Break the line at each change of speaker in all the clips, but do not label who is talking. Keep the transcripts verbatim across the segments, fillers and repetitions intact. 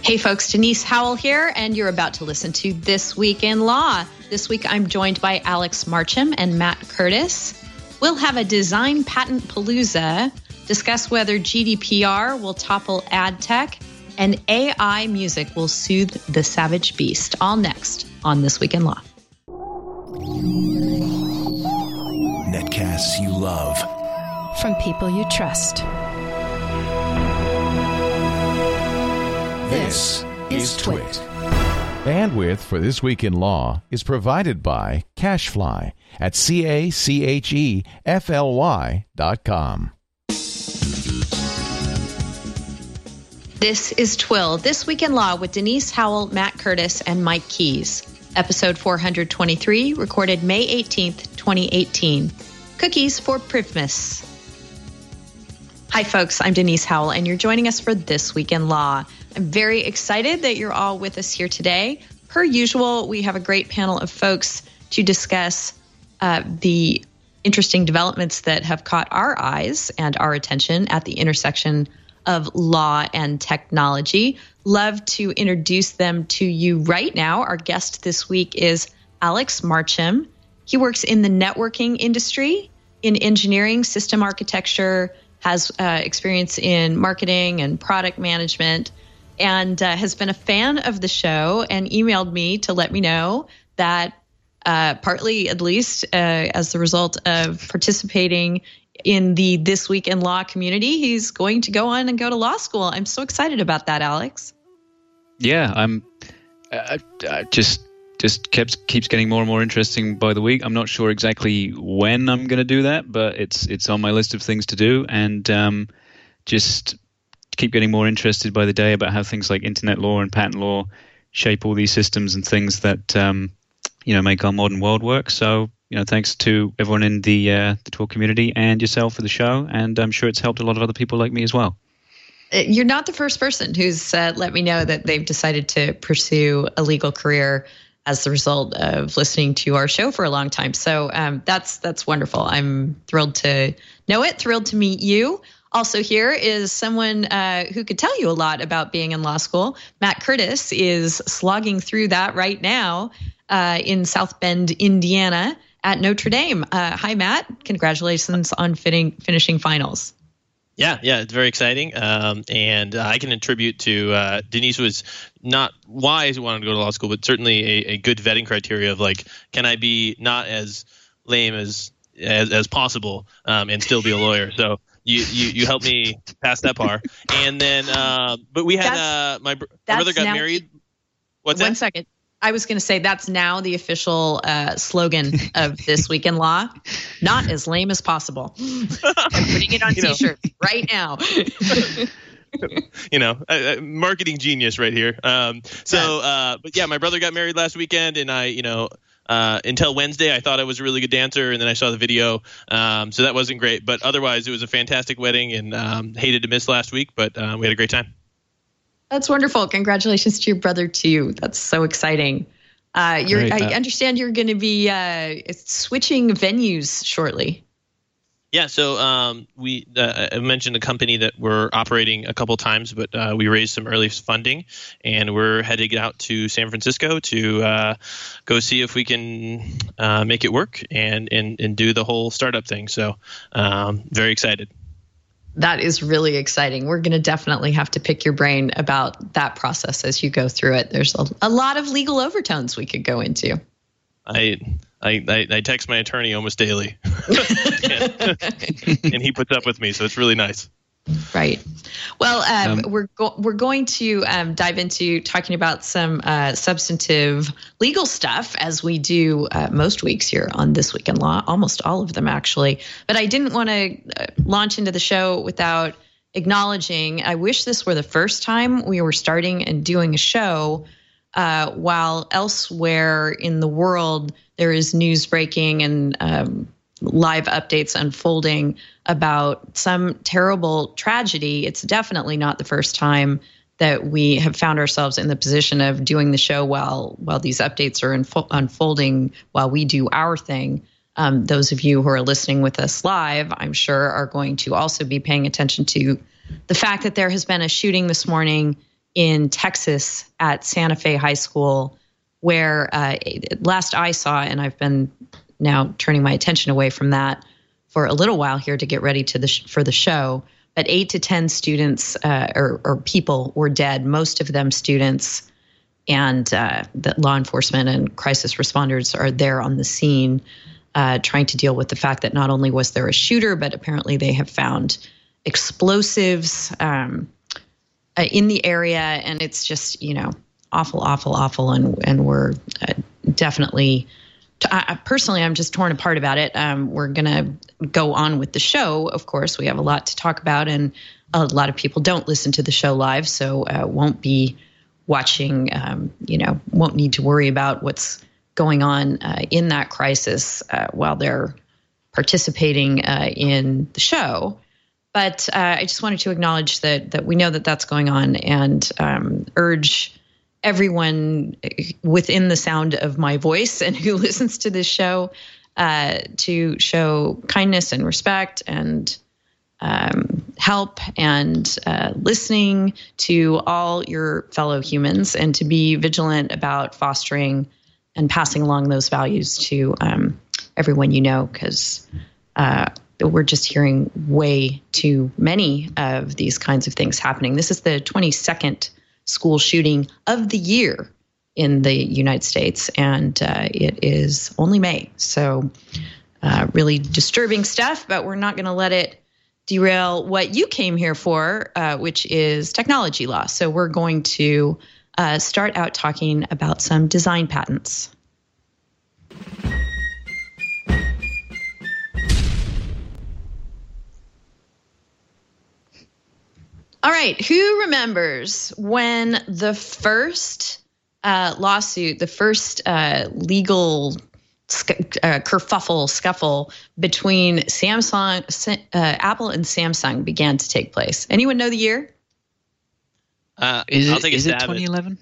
Hey folks, Denise Howell here, and you're about to listen to This Week in Law. This week I'm joined by Alex Marcham and Matt Curtis. We'll have a design patent palooza, discuss whether G D P R will topple ad tech, and A I music will soothe the savage beast. All next on This Week in Law.
Netcasts you love.
From people you trust.
This is Twit.
Bandwidth for This Week in Law is provided by CacheFly at C A C H E F L Y dot com.
This is Twill, This Week in Law with Denise Howell, Matt Curtis, and Mike Keys. Episode four hundred twenty-three, recorded May eighteenth, twenty eighteen. Cookies for Privmas. Hi, folks. I'm Denise Howell, and you're joining us for This Week in Law. I'm very excited that you're all with us here today. Per usual, we have a great panel of folks to discuss uh, the interesting developments that have caught our eyes and our attention at the intersection of law and technology. Love to introduce them to you right now. Our guest this week is Alex Marcham. He works in the networking industry, in engineering, system architecture, has uh, experience in marketing and product management, and uh, has been a fan of the show and emailed me to let me know that uh, partly, at least, uh, as the result of participating in the This Week in Law community, he's going to go on and go to law school. I'm so excited about that, Alex.
Yeah, I'm uh, uh, just just keeps keeps getting more and more interesting by the week. I'm not sure exactly when I'm going to do that, but it's it's on my list of things to do, and um, just keep getting more interested by the day about how things like internet law and patent law shape all these systems and things that um, you know make our modern world work. So you know, thanks to everyone in the uh, the Twill community and yourself for the show, and I'm sure it's helped a lot of other people like me as well.
You're not the first person who's uh, let me know that they've decided to pursue a legal career as the result of listening to our show for a long time. So um, that's that's wonderful. I'm thrilled to know it, thrilled to meet you. Also here is someone uh, who could tell you a lot about being in law school. Matt Curtis is slogging through that right now uh, in South Bend, Indiana at Notre Dame. Uh, hi, Matt. Congratulations on fitting, finishing finals.
Yeah, yeah, it's very exciting. Um, and uh, I can attribute to uh, Denise was not wise who wanted to go to law school, but certainly a, a good vetting criteria of like, can I be not as lame as as, as possible um, and still be a lawyer? So you, you you helped me pass that par. And then, uh, but we had uh, my, br- my brother got
now,
married. What's
one
that?
second. I was going to say that's now the official uh, slogan of This Week in Law. Not as lame as possible. I'm putting it on
you know.
T-shirts right now.
you know, uh, marketing genius right here. Um, so, uh, but yeah, my brother got married last weekend, and I, you know, uh, until Wednesday, I thought I was a really good dancer, and then I saw the video, um, so that wasn't great. But otherwise, it was a fantastic wedding, and um, hated to miss last week, but uh, we had a great time.
That's wonderful. Congratulations to your brother too. That's so exciting. Uh, you're,
Great, uh,
I understand you're going to be uh, switching venues shortly.
Yeah, so um, we uh, I mentioned a company that we're operating a couple times, but uh, we raised some early funding, and we're heading out to San Francisco to uh, go see if we can uh, make it work and, and, and do the whole startup thing. So um, very excited.
That is really exciting. We're going to definitely have to pick your brain about that process as you go through it. There's a, a lot of legal overtones we could go into.
I I, I, I text my attorney almost daily, and, and he puts up with me, so it's really nice.
Right. Well, um,
Um,
we're go- we're going to um, dive into talking about some uh, substantive legal stuff, as we do uh, most weeks here on This Week in Law, almost all of them actually. But I didn't want to uh, launch into the show without acknowledging, I wish this were the first time we were starting and doing a show uh, while elsewhere in the world there is news breaking and um, live updates unfolding about some terrible tragedy. It's definitely not the first time that we have found ourselves in the position of doing the show while while these updates are info- unfolding while we do our thing. Um, those of you who are listening with us live, I'm sure, are going to also be paying attention to the fact that there has been a shooting this morning in Texas at Santa Fe High School, where uh, last I saw, and I've been now turning my attention away from that for a little while here to get ready to the sh- for the show, but eight to ten students uh, or, or people were dead, most of them students, and uh, the law enforcement and crisis responders are there on the scene uh, trying to deal with the fact that not only was there a shooter, but apparently they have found explosives um, uh, in the area, and it's just, you know, awful, awful, awful, and and we're uh, definitely, t- I, personally, I'm just torn apart about it. Um, we're gonna go on with the show, of course. We have a lot to talk about, and a lot of people don't listen to the show live, so uh, won't be watching, um, you know, won't need to worry about what's going on uh, in that crisis uh, while they're participating uh, in the show. But uh, I just wanted to acknowledge that that we know that that's going on, and um, urge everyone within the sound of my voice and who listens to this show uh, to show kindness and respect and um, help and uh, listening to all your fellow humans, and to be vigilant about fostering and passing along those values to um, everyone you know, because uh, we're just hearing way too many of these kinds of things happening. This is the twenty-second school shooting of the year in the United States, and uh, it is only May. So uh, really disturbing stuff, but we're not going to let it derail what you came here for, uh, which is technology law. So we're going to uh, start out talking about some design patents. All right, who remembers when the first uh, lawsuit, the first uh, legal sc- uh, kerfuffle, scuffle between Samsung, uh, Apple and Samsung began to take place? Anyone know the year?
Uh,
is
I'll
it,
take a
is it
stab
twenty eleven?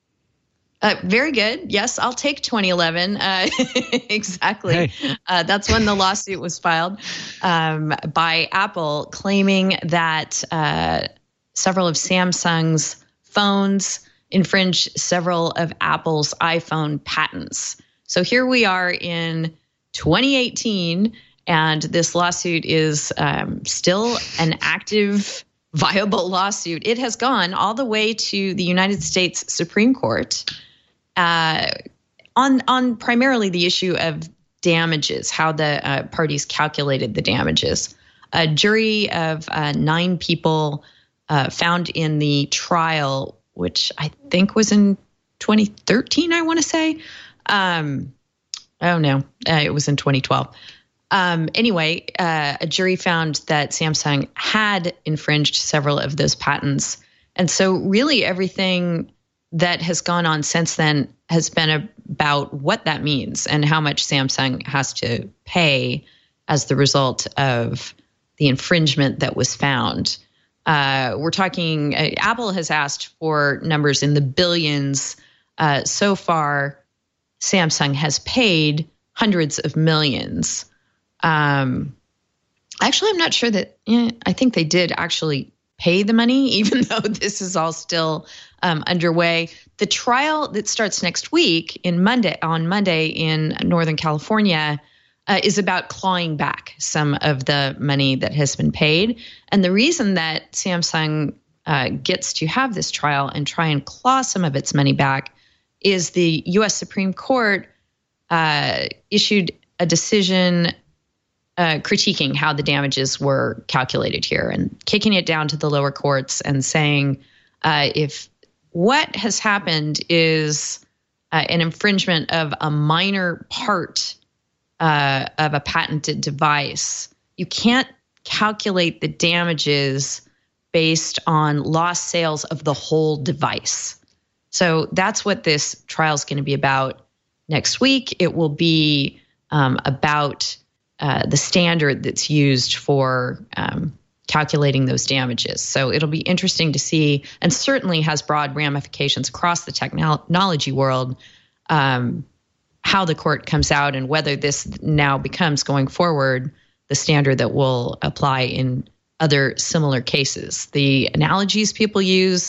Uh, very good. Yes, I'll take twenty eleven. Uh, exactly.
Hey.
Uh, that's when the lawsuit was filed um, by Apple, claiming that uh, several of Samsung's phones infringe several of Apple's iPhone patents. So here we are in twenty eighteen, and this lawsuit is um, still an active, viable lawsuit. It has gone all the way to the United States Supreme Court uh, on, on primarily the issue of damages, how the uh, parties calculated the damages. A jury of uh, nine people Uh, found in the trial, which I think was in twenty thirteen, I want to say. Um, oh, no, uh, it was in twenty twelve. Um, anyway, uh, a jury found that Samsung had infringed several of those patents. And so really everything that has gone on since then has been about what that means and how much Samsung has to pay as the result of the infringement that was found. Uh, we're talking, uh, Apple has asked for numbers in the billions. Uh, so far, Samsung has paid hundreds of millions. Um, actually, I'm not sure that, eh, I think they did actually pay the money, even though this is all still um, underway. The trial that starts next week in Monday, on Monday in Northern California, Uh, is about clawing back some of the money that has been paid. And the reason that Samsung uh, gets to have this trial and try and claw some of its money back is the U S Supreme Court uh, issued a decision uh, critiquing how the damages were calculated here and kicking it down to the lower courts and saying uh, if what has happened is uh, an infringement of a minor part Uh, of a patented device, you can't calculate the damages based on lost sales of the whole device. So that's what this trial is going to be about next week. It will be um, about uh, the standard that's used for um, calculating those damages. So it'll be interesting to see, and certainly has broad ramifications across the technology world, um, how the court comes out and whether this now becomes, going forward, the standard that will apply in other similar cases. The analogies people use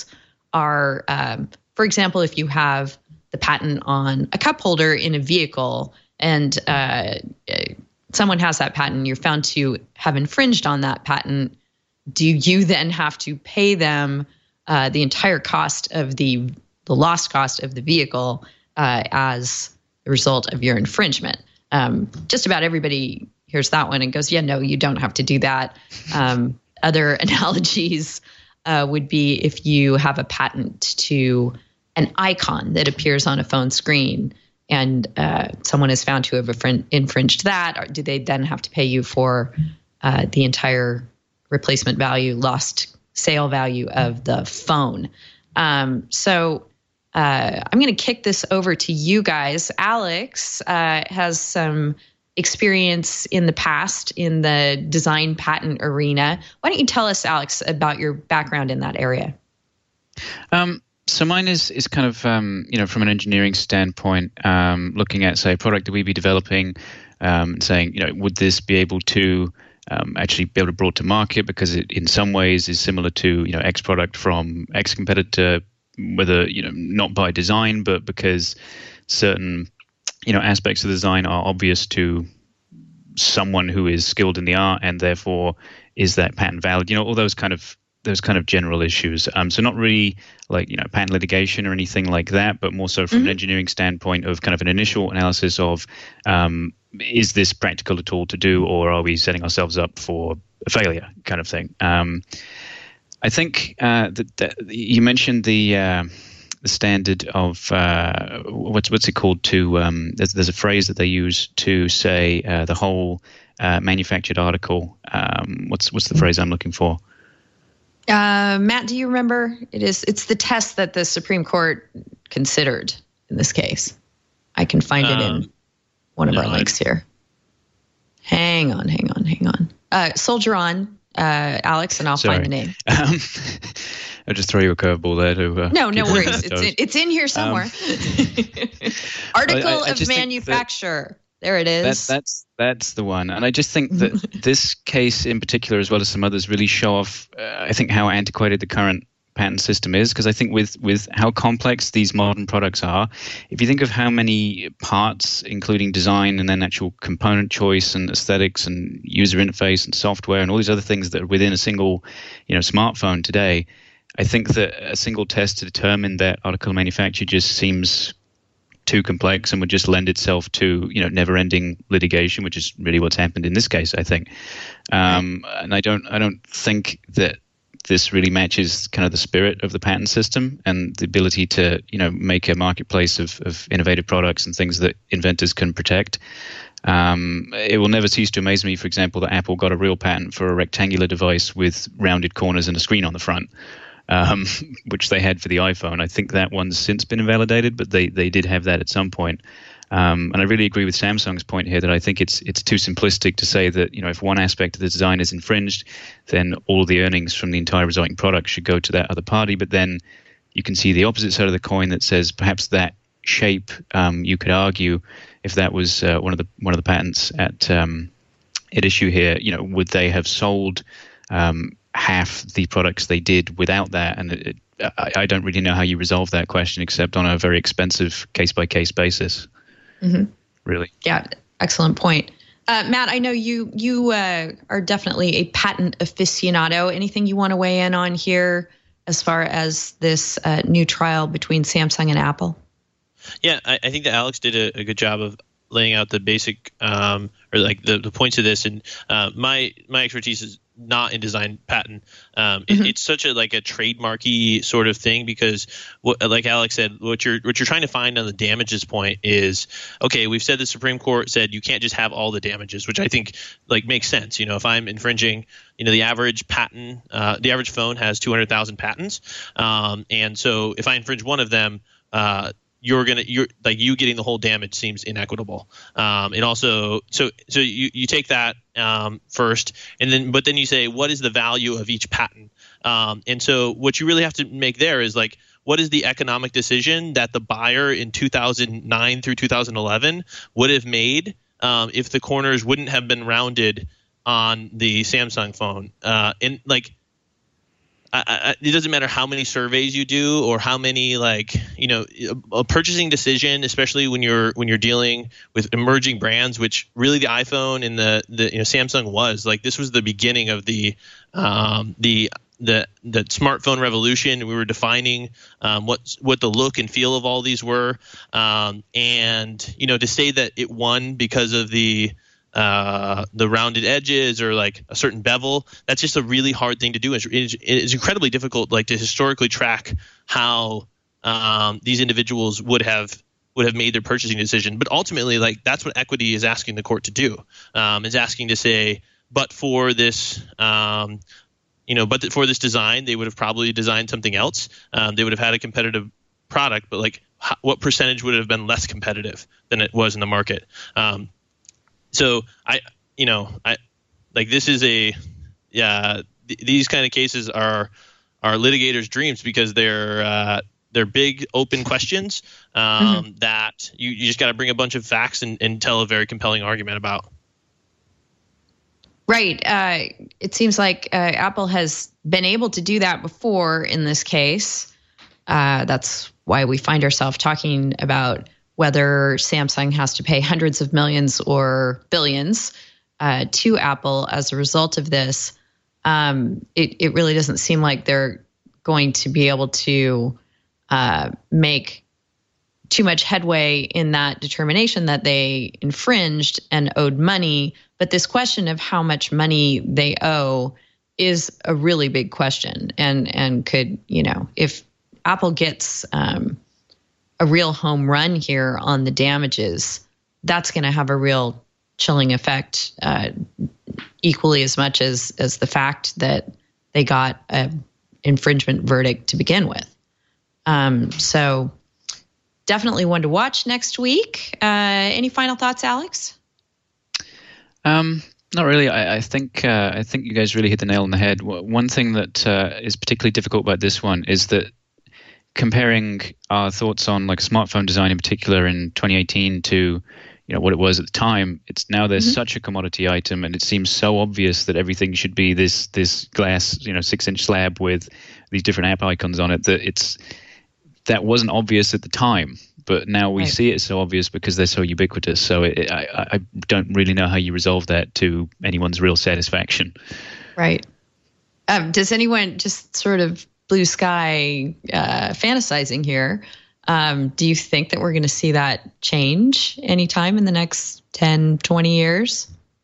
are, um, for example, if you have the patent on a cup holder in a vehicle and uh, someone has that patent, you're found to have infringed on that patent, do you then have to pay them uh, the entire cost of the the lost cost of the vehicle uh, as a result of your infringement? Um, just about everybody hears that one and goes, yeah, no, you don't have to do that. Um, other analogies uh, would be if you have a patent to an icon that appears on a phone screen and uh, someone is found to have infringed that, or do they then have to pay you for uh, the entire replacement value, lost sale value of the phone? Um, so uh, I'm going to kick this over to you guys. Alex uh, has some experience in the past in the design patent arena. Why don't you tell us, Alex, about your background in that area?
Um, so mine is is kind of, um, you know, from an engineering standpoint, um, looking at, say, a product that we'd be developing, um, and saying, you know, would this be able to Um, actually be able to brought to market because it in some ways is similar to, you know, X product from X competitor, whether, you know, not by design, but because certain, you know, aspects of the design are obvious to someone who is skilled in the art, and therefore is that patent valid? You know, all those kind of those kind of general issues. Um, so not really like, you know, patent litigation or anything like that, but more so from mm-hmm. an engineering standpoint of kind of an initial analysis of, um, is this practical at all to do, or are we setting ourselves up for a failure kind of thing? Um, I think uh, that, that you mentioned the uh, the standard of uh, what's what's it called to um, there's there's a phrase that they use to say uh, the whole uh, manufactured article. Um, what's what's the phrase I'm looking for?
Uh, Matt, do you remember? It is. It's the test that the Supreme Court considered in this case. I can find um, it in one of no, our links here. Hang on, hang on, hang on. Uh, soldier on, uh, Alex, and I'll
Sorry.
find the name.
Um, I'll just throw you a curveball there. To, uh,
no, no worries. It's in, it's in here somewhere. Um, Article I, I, I of manufacture. There it is.
That, that's that's the one. And I just think that this case in particular, as well as some others, really show off, uh, I think, how antiquated the current patent system is. Because I think with, with how complex these modern products are, if you think of how many parts, including design and then actual component choice and aesthetics and user interface and software and all these other things that are within a single, you know, smartphone today, I think that a single test to determine that article of manufacture just seems too complex and would just lend itself to, you know, never-ending litigation, which is really what's happened in this case, I think. Um, and I don't, I don't think that this really matches kind of the spirit of the patent system and the ability to, you know, make a marketplace of, of innovative products and things that inventors can protect. Um, it will never cease to amaze me, for example, that Apple got a real patent for a rectangular device with rounded corners and a screen on the front. Um, which they had for the iPhone. I think that one's since been invalidated, but they, they did have that at some point. Um, and I really agree with Samsung's point here that I think it's it's too simplistic to say that, you know, if one aspect of the design is infringed, then all of the earnings from the entire resulting product should go to that other party. But then you can see the opposite side of the coin that says perhaps that shape, um, you could argue, if that was uh, one of the one of the patents at um, at issue here, you know, would they have sold um, half the products they did without that? And it, it, I, I don't really know how you resolve that question except on a very expensive case-by-case basis. Mm-hmm. Really.
Yeah, excellent point. Uh, Matt, I know you you uh, are definitely a patent aficionado. Anything you want to weigh in on here as far as this uh, new trial between Samsung and Apple?
Yeah, I, I think that Alex did a, a good job of laying out the basic um, or like the, the points of this. And uh, my my expertise is not in design patent. Um, mm-hmm. it, it's such a like a trademarky sort of thing because, what, like Alex said, what you're what you're trying to find on the damages point is, okay, we've said the Supreme Court said you can't just have all the damages, which I think like makes sense. You know, if I'm infringing, you know, the average patent, uh, the average phone has two hundred thousand patents, um, and so if I infringe one of them, uh, you're gonna you're like you getting the whole damage seems inequitable. Um, and also, so so you, you take that um, first, and then but then you say what is the value of each patent? Um, and so what you really have to make there is like what is the economic decision that the buyer in two thousand nine through two thousand eleven would have made um, if the corners wouldn't have been rounded on the Samsung phone? Uh, and like I, I, it doesn't matter how many surveys you do or how many, like, you know, a, a purchasing decision, especially when you're when you're dealing with emerging brands, which really the iPhone and the the you know Samsung was like this was the beginning of the um, the the the smartphone revolution. We were defining um, what what the look and feel of all these were, um, and you know to say that it won because of the uh the rounded edges or like a certain bevel, that's just a really hard thing to do. It's, it's, it's incredibly difficult like to historically track how um these individuals would have would have made their purchasing decision. But ultimately, like that's what equity is asking the court to do, um is asking to say, but for this um you know but for this design, they would have probably designed something else. Um they would have had a competitive product, but like how, what percentage would have been less competitive than it was in the market? um So I, you know, I like this is a, yeah, th- these kind of cases are are litigators' dreams because they're uh, they're big open questions um, mm-hmm. that you, you just got to bring a bunch of facts and, and tell a very compelling argument about.
Right. Uh, it seems like uh, Apple has been able to do that before in this case. Uh, that's why we find ourselves talking about whether Samsung has to pay hundreds of millions or billions uh, to Apple as a result of this. Um, it, it really doesn't seem like they're going to be able to uh, make too much headway in that determination that they infringed and owed money. But this question of how much money they owe is a really big question, and and could, you know, if Apple gets um, a real home run here on the damages, that's going to have a real chilling effect, uh, equally as much as as the fact that they got an infringement verdict to begin with. Um, so definitely one to watch next week. Uh, any final thoughts, Alex?
Um, not really. I, I think uh, I think you guys really hit the nail on the head. One thing that uh, is particularly difficult about this one is that comparing our thoughts on like smartphone design in particular in twenty eighteen to, you know, what it was at the time, it's now there's mm-hmm. such a commodity item, and it seems so obvious that everything should be this this glass, you know, six inch slab with these different app icons on it, that it's that wasn't obvious at the time, but now we right. see it so obvious because they're so ubiquitous. So it, I, I don't really know how you resolve that to anyone's real satisfaction.
Right. Um, does anyone just sort of blue sky uh, fantasizing here? Um, do you think that we're going to see that change anytime in the next ten, twenty years?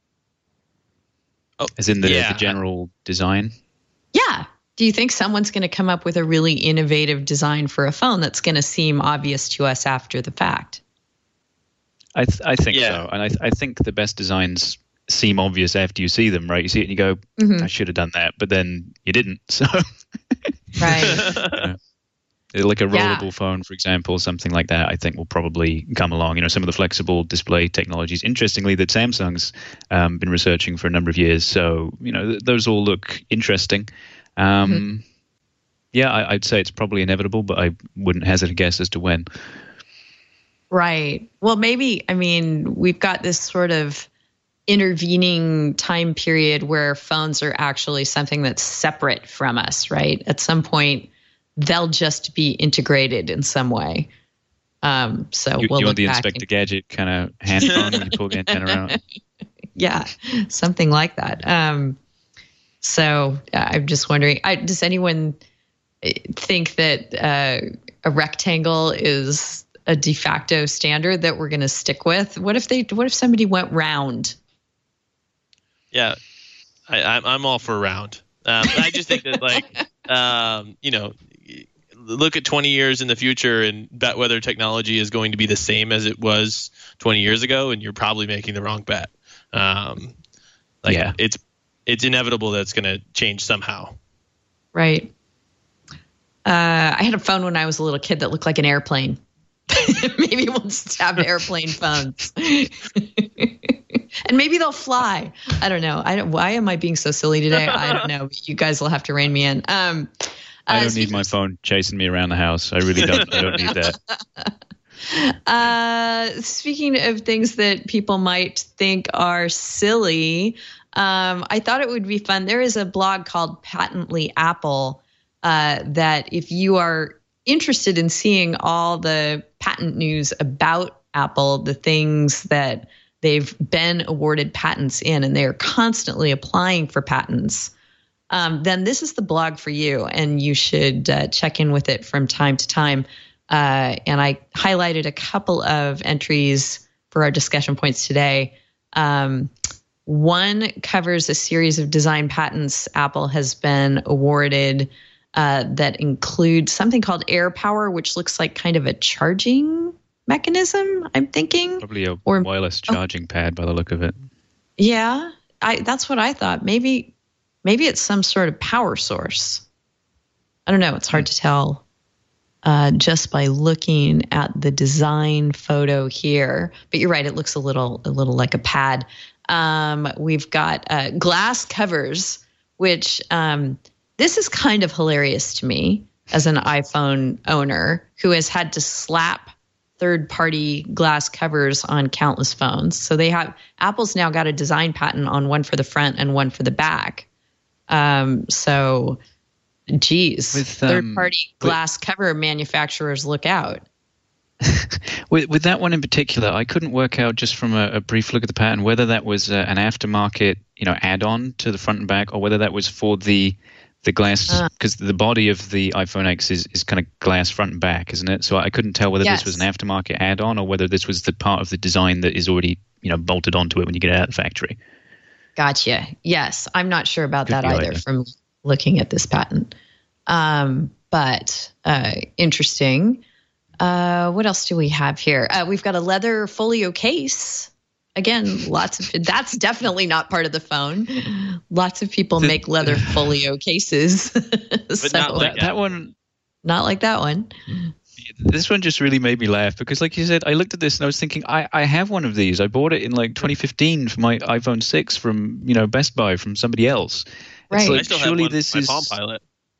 Oh, as in the,
yeah.
the general design?
Yeah. Do you think someone's going to come up with a really innovative design for a phone that's going to seem obvious to us after the fact?
I th- I think
yeah.
so. And I th- I think the best designs seem obvious after you see them, right? You see it and you go, mm-hmm. I should have done that, but then you didn't. So,
right.
You know, like a rollable
yeah.
phone, for example, something like that, I think will probably come along. You know, some of the flexible display technologies, interestingly, that Samsung's um, been researching for a number of years. So, you know, th- those all look interesting. Um, mm-hmm. Yeah, I, I'd say it's probably inevitable, but I wouldn't hazard a guess as to when.
Right. Well, maybe, I mean, we've got this sort of intervening time period where phones are actually something that's separate from us, right? At some point, they'll just be integrated in some way. Um, so
you,
we'll
you
look
want the
back
Inspector
and...
Gadget kind of hand phone when you pull the antenna out?
Yeah, something like that. Um, so uh, I'm just wondering, I, does anyone think that uh, a rectangle is a de facto standard that we're going to stick with? What if they? What if somebody went round?
Yeah, I, I'm I'm all for round. Um, I just think that, like, um, you know, look at twenty years in the future and bet whether technology is going to be the same as it was twenty years ago, and you're probably making the wrong bet. Um, like, yeah. it's it's inevitable that it's going to change somehow.
Right. Uh, I had a phone when I was a little kid that looked like an airplane. Maybe we'll just have airplane phones. And maybe they'll fly. I don't know. I don't, why am I being so silly today? I don't know. You guys will have to rein me in. Um,
I don't uh, need my phone chasing me around the house. I really don't. I don't need that.
Uh, speaking of things that people might think are silly, um, I thought it would be fun. There is a blog called Patently Apple uh, that if you are interested in seeing all the patent news about Apple, the things that they've been awarded patents in, and they are constantly applying for patents, um, then this is the blog for you, and you should uh, check in with it from time to time. Uh, and I highlighted a couple of entries for our discussion points today. Um, one covers a series of design patents Apple has been awarded uh, that include something called AirPower, which looks like kind of a charging mechanism, I'm thinking.
Probably a
or,
wireless charging oh, pad by the look of it.
Yeah, I, that's what I thought. Maybe, maybe it's some sort of power source. I don't know. It's hard to tell uh, just by looking at the design photo here. But you're right; it looks a little, a little like a pad. Um, we've got uh, glass covers, which um, this is kind of hilarious to me as an iPhone owner who has had to slap third-party glass covers on countless phones. So they have Apple's now got a design patent on one for the front and one for the back. Um, so, geez, with, um, third-party glass with, cover manufacturers, look out.
with, with that one in particular, I couldn't work out just from a, a brief look at the patent whether that was uh, an aftermarket, you know, add-on to the front and back, or whether that was for the the glass, because uh, the body of the iPhone X is, is kind of glass front and back, isn't it? So I couldn't tell whether yes. this was an aftermarket add-on or whether this was the part of the design that is already, you know, bolted onto it when you get it out of the factory.
Gotcha. Yes, I'm not sure about
Could
that either, either from looking at this patent. Um, but uh, interesting. Uh, what else do we have here? Uh, we've got a leather folio case. Again, lots of that's definitely not part of the phone. Lots of people the, make leather folio cases,
but
so,
not like
that, that one.
Not like that one.
This one just really made me laugh because, like you said, I looked at this and I was thinking, I, I have one of these. I bought it in like twenty fifteen for my iPhone six from you know Best Buy from somebody else.
Right.
It's like,
I still
surely
have one,
this
my
is
Palm Pilot.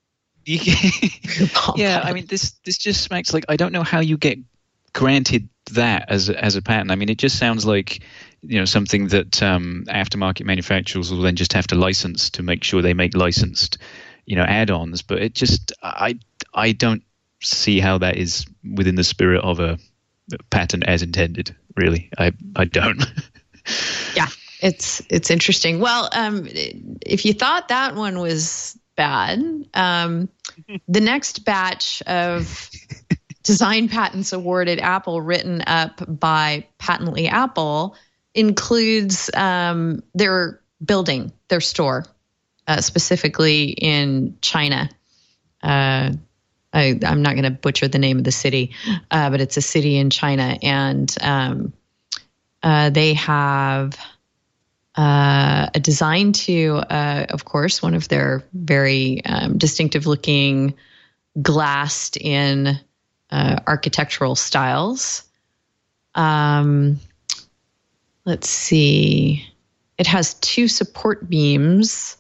yeah, I mean this this just smacks like I don't know how you get granted that as a, as a patent. I mean, it just sounds like you know something that um, aftermarket manufacturers will then just have to license to make sure they make licensed you know add-ons. But it just I I don't see how that is within the spirit of a patent as intended. Really, I I don't.
Yeah, it's it's interesting. Well, um, if you thought that one was bad, um, the next batch of design patents awarded Apple, written up by Patently Apple, includes um, their building, their store, uh, specifically in China. Uh, I, I'm not going to butcher the name of the city, uh, but it's a city in China, and um, uh, they have uh, a design to, uh, of course, one of their very um, distinctive-looking glassed-in Uh, architectural styles. Um, let's see. It has two support beams.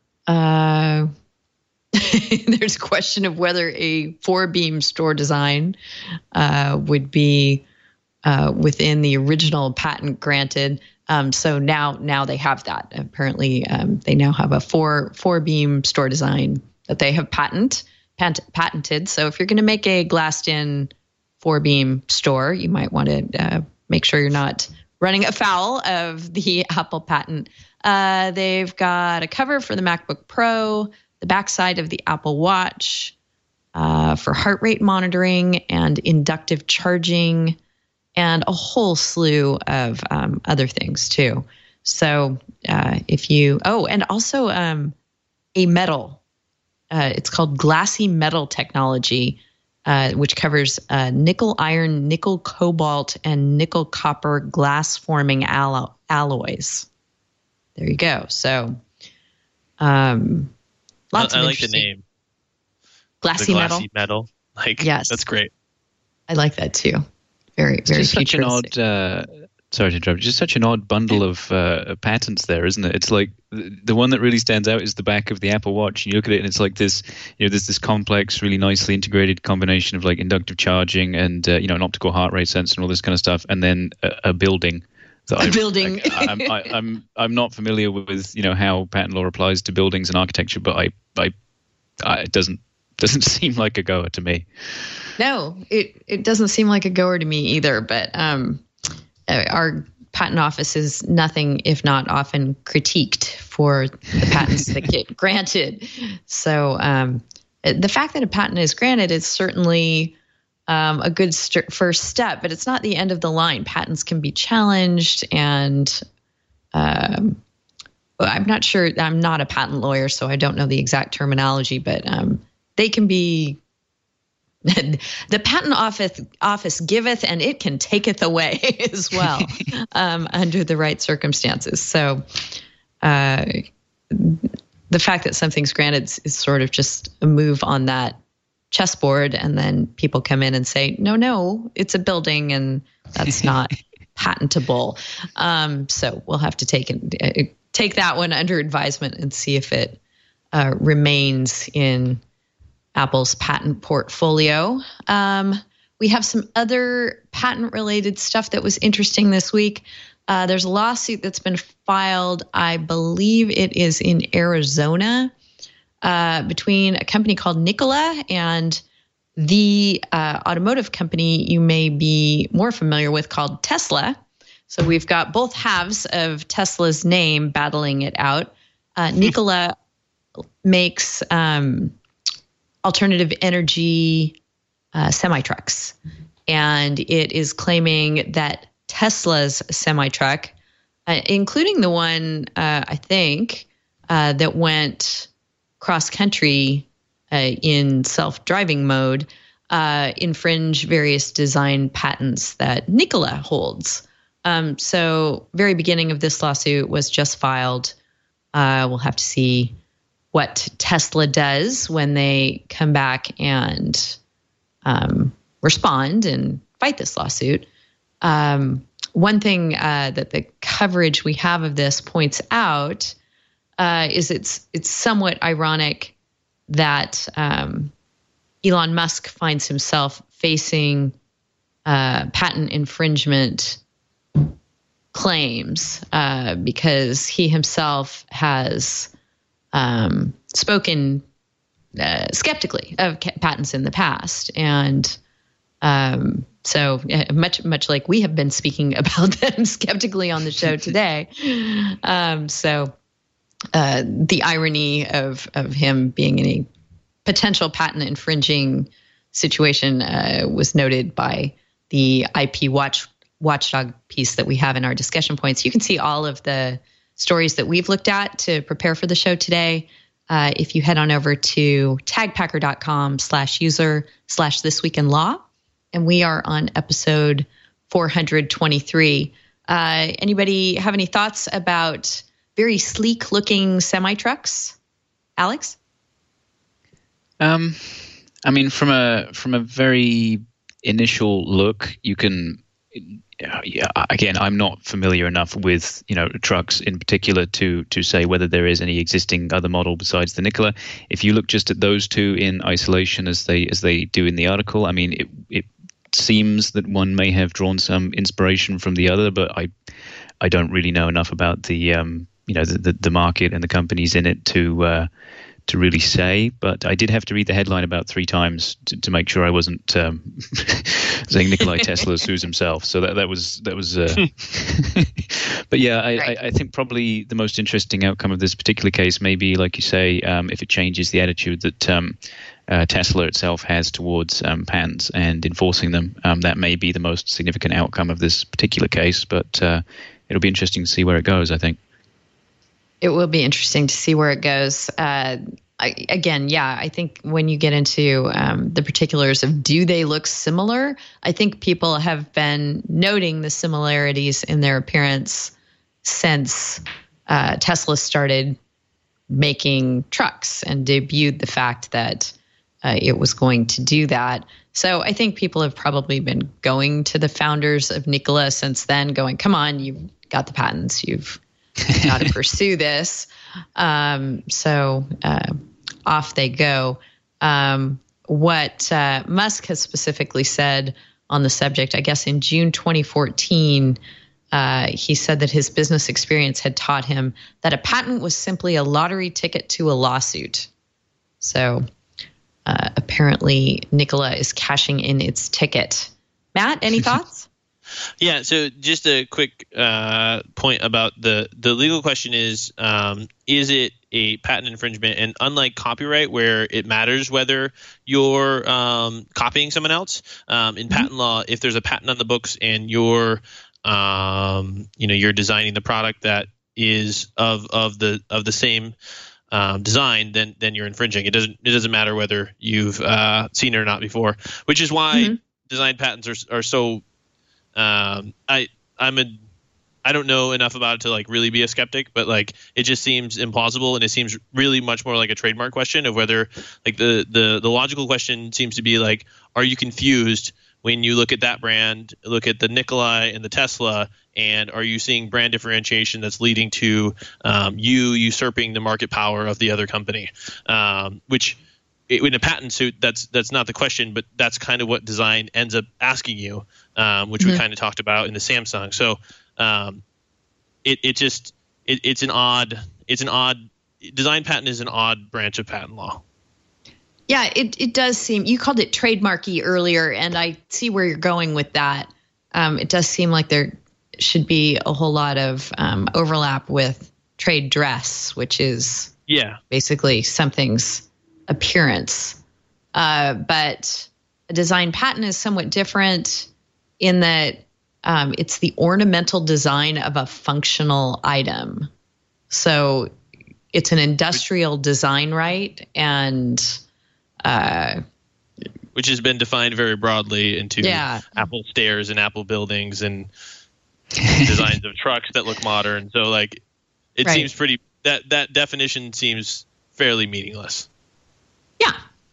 Uh, there's a question of whether a four-beam store design uh, would be uh, within the original patent granted. Um, so now, now they have that. Apparently, um, they now have a four four-beam store design that they have patent. patented. So if you're going to make a glassed-in four-beam store, you might want to uh, make sure you're not running afoul of the Apple patent. Uh, they've got a cover for the MacBook Pro, the backside of the Apple Watch uh, for heart rate monitoring and inductive charging, and a whole slew of um, other things too. So uh, if you, oh, and also um, a metal. Uh, it's called Glassy Metal Technology, uh, which covers uh, nickel iron, nickel cobalt, and nickel copper glass forming allo- alloys. There you go. So, um, lots
I,
of
I like the name.
Glassy,
the glassy
metal.
metal. Like,
yes,
that's great.
I like that too. Very, very.
It's just such an odd. Uh, sorry to interrupt. Just such an odd bundle of uh, patents there, isn't it? It's like the one that really stands out is the back of the Apple Watch. You look at it and it's like this, you know, there's this complex, really nicely integrated combination of like inductive charging and, uh, you know, an optical heart rate sensor and all this kind of stuff. And then a, a building. That
a
I,
building.
I, I'm, I, I'm, I'm not familiar with, you know, how patent law applies to buildings and architecture, but I, I, I it doesn't doesn't seem like a goer to me.
No, it, it doesn't seem like a goer to me either. But um, our patent office is nothing if not often critiqued for the patents that get granted. So um, the fact that a patent is granted is certainly um, a good st- first step, but it's not the end of the line. Patents can be challenged, and um, I'm not sure. I'm not a patent lawyer, so I don't know the exact terminology, but um, they can be. The patent office office giveth and it can taketh away as well um, under the right circumstances. So uh, the fact that something's granted is, is sort of just a move on that chessboard, and then people come in and say, no, no, it's a building and that's not patentable. Um, so we'll have to take it, uh, take that one under advisement and see if it uh, remains in Apple's patent portfolio. Um, we have some other patent-related stuff that was interesting this week. Uh, there's a lawsuit that's been filed, I believe it is in Arizona, uh, between a company called Nikola and the uh, automotive company you may be more familiar with called Tesla. So we've got both halves of Tesla's name battling it out. Uh, Nikola makes um, alternative energy uh, semi-trucks. And it is claiming that Tesla's semi-truck, uh, including the one, uh, I think, uh, that went cross-country uh, in self-driving mode, uh, infringe various design patents that Nikola holds. Um, so very beginning of this lawsuit was just filed. Uh, we'll have to see what Tesla does when they come back and um, respond and fight this lawsuit. Um, one thing uh, that the coverage we have of this points out uh, is it's it's somewhat ironic that um, Elon Musk finds himself facing uh, patent infringement claims uh, because he himself has Um, spoken uh, skeptically of patents in the past. And um, so uh, much much like we have been speaking about them skeptically on the show today. Um, so uh, the irony of, of him being in a potential patent infringing situation uh, was noted by the I P watch watchdog piece that we have in our discussion points. You can see all of the stories that we've looked at to prepare for the show today. Uh, if you head on over to tagpacker.com slash user slash this week in law, and we are on episode four hundred twenty-three. Uh, anybody have any thoughts about very sleek looking semi trucks? Alex?
Um, I mean, from a, from a very initial look, you can, yeah, again, I'm not familiar enough with, you know, trucks in particular to to say whether there is any existing other model besides the Nikola. If you look just at those two in isolation as they as they do in the article, I mean, it it seems that one may have drawn some inspiration from the other, but I I don't really know enough about the um you know the the, the market and the companies in it to uh, to really say. But I did have to read the headline about three times to, to make sure I wasn't um, saying Nikolai Tesla sues himself. So that that was that was. Uh, but yeah, I, right. I, I think probably the most interesting outcome of this particular case may be, like you say, um, if it changes the attitude that um, uh, Tesla itself has towards um, patents and enforcing them. Um, that may be the most significant outcome of this particular case. But uh, it'll be interesting to see where it goes, I think.
It will be interesting to see where it goes. Uh, I, again, yeah, I think when you get into um, the particulars of do they look similar, I think people have been noting the similarities in their appearance since uh, Tesla started making trucks and debuted the fact that uh, it was going to do that. So I think people have probably been going to the founders of Nikola since then, going, come on, you've got the patents, you've got to pursue this. Um, so uh, off they go. Um, what uh, Musk has specifically said on the subject, I guess in June twenty fourteen, uh, he said that his business experience had taught him that a patent was simply a lottery ticket to a lawsuit. So uh, apparently Nikola is cashing in its ticket. Matt, any thoughts?
Yeah, so just a quick uh, point about the, the legal question is, um, is it a patent infringement? And unlike copyright, where it matters whether you're um, copying someone else, um, in mm-hmm. patent law, if there's a patent on the books and you're, um, you know, you're designing the product that is of of the of the same um, design, then then you're infringing. It doesn't it doesn't matter whether you've uh, seen it or not before, which is why mm-hmm. design patents are are so. Um, I I'm a I don't know enough about it to like really be a skeptic, but like it just seems implausible, and it seems really much more like a trademark question of whether like the the the logical question seems to be like, are you confused when you look at that brand, look at the Nikola and the Tesla, and are you seeing brand differentiation that's leading to um, you usurping the market power of the other company, um, which. In a patent suit, that's that's not the question, but that's kind of what design ends up asking you, um, which mm-hmm. we kind of talked about in the Samsung. So um, it it just it, it's an odd it's an odd design patent is an odd branch of patent law.
Yeah, it it does seem, you called it trademarky earlier, and I see where you're going with that. Um, it does seem like there should be a whole lot of um, overlap with trade dress, which is
yeah
basically something's appearance, uh, but a design patent is somewhat different in that um, it's the ornamental design of a functional item. So it's an industrial design right, and uh,
which has been defined very broadly into
yeah.
Apple stairs and Apple buildings and designs of trucks that look modern. So like it right. seems pretty that that definition seems fairly meaningless.
Yeah.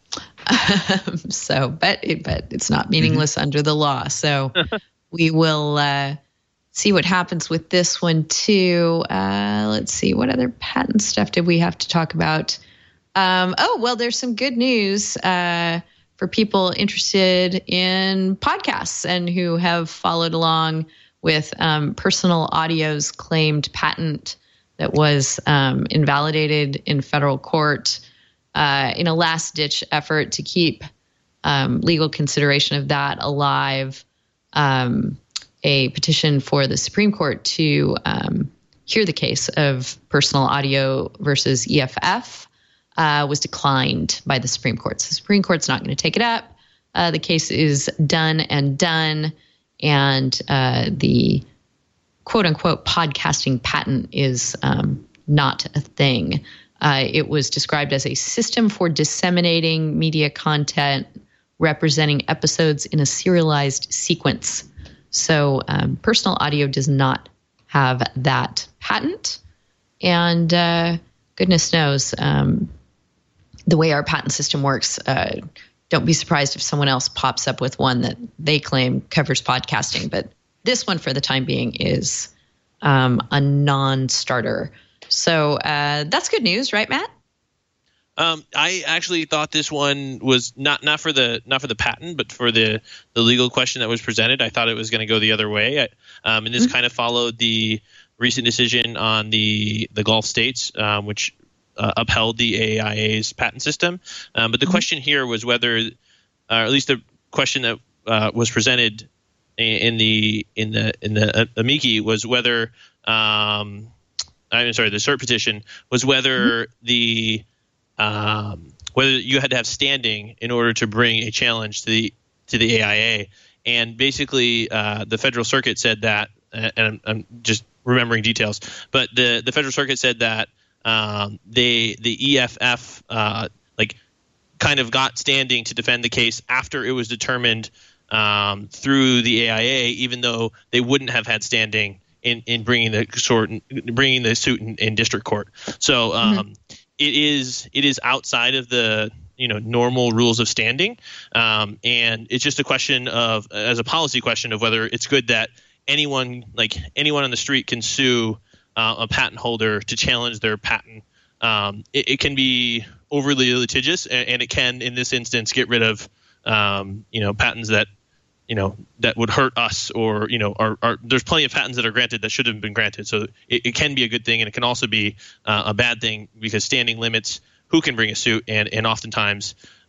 Um, so, but it, but it's not meaningless mm-hmm. under the law. So we will uh, see what happens with this one too. Uh, let's see, what other patent stuff did we have to talk about? Um, oh, well, there's some good news uh, for people interested in podcasts and who have followed along with um, Personal Audio's claimed patent that was um, invalidated in federal court. Uh, in a last-ditch effort to keep um, legal consideration of that alive, um, a petition for the Supreme Court to um, hear the case of Personal Audio versus E F F uh, was declined by the Supreme Court. So the Supreme Court's not going to take it up. Uh, the case is done and done, and uh, the quote-unquote podcasting patent is um, not a thing. Uh, it was described as a system for disseminating media content representing episodes in a serialized sequence. So um, Personal Audio does not have that patent. And uh, goodness knows, um, the way our patent system works, uh, don't be surprised if someone else pops up with one that they claim covers podcasting. But this one, for the time being, is um, a non-starter. So uh, that's good news, right, Matt?
Um, I actually thought this one was not not for the not for the patent, but for the, the legal question that was presented. I thought it was going to go the other way, I, um, and this mm-hmm. kind of followed the recent decision on the the Gulf states, um, which uh, upheld the A I A's patent system. Um, but the mm-hmm. question here was whether, or at least the question that uh, was presented in the in the in the uh, amici was whether. Um, I'm sorry, the cert petition was whether mm-hmm. the um, whether you had to have standing in order to bring a challenge to the to the A I A, and basically uh, the Federal Circuit said that, and I'm, I'm just remembering details, but the the Federal Circuit said that um, they the E F F uh, like kind of got standing to defend the case after it was determined um, through the A I A, even though they wouldn't have had standing in, in bringing the sort bringing the suit in, in district court. So um, mm-hmm. it is it is outside of the you know normal rules of standing, um, and it's just a question of as a policy question of whether it's good that anyone like anyone on the street can sue uh, a patent holder to challenge their patent. Um, it, it can be overly litigious, and, and it can in this instance get rid of um, you know patents that. you know, that would hurt us or, you know, are, are there's plenty of patents that are granted that should have been granted. So it, it can be a good thing, and it can also be uh, a bad thing because standing limits who can bring a suit. And, and oftentimes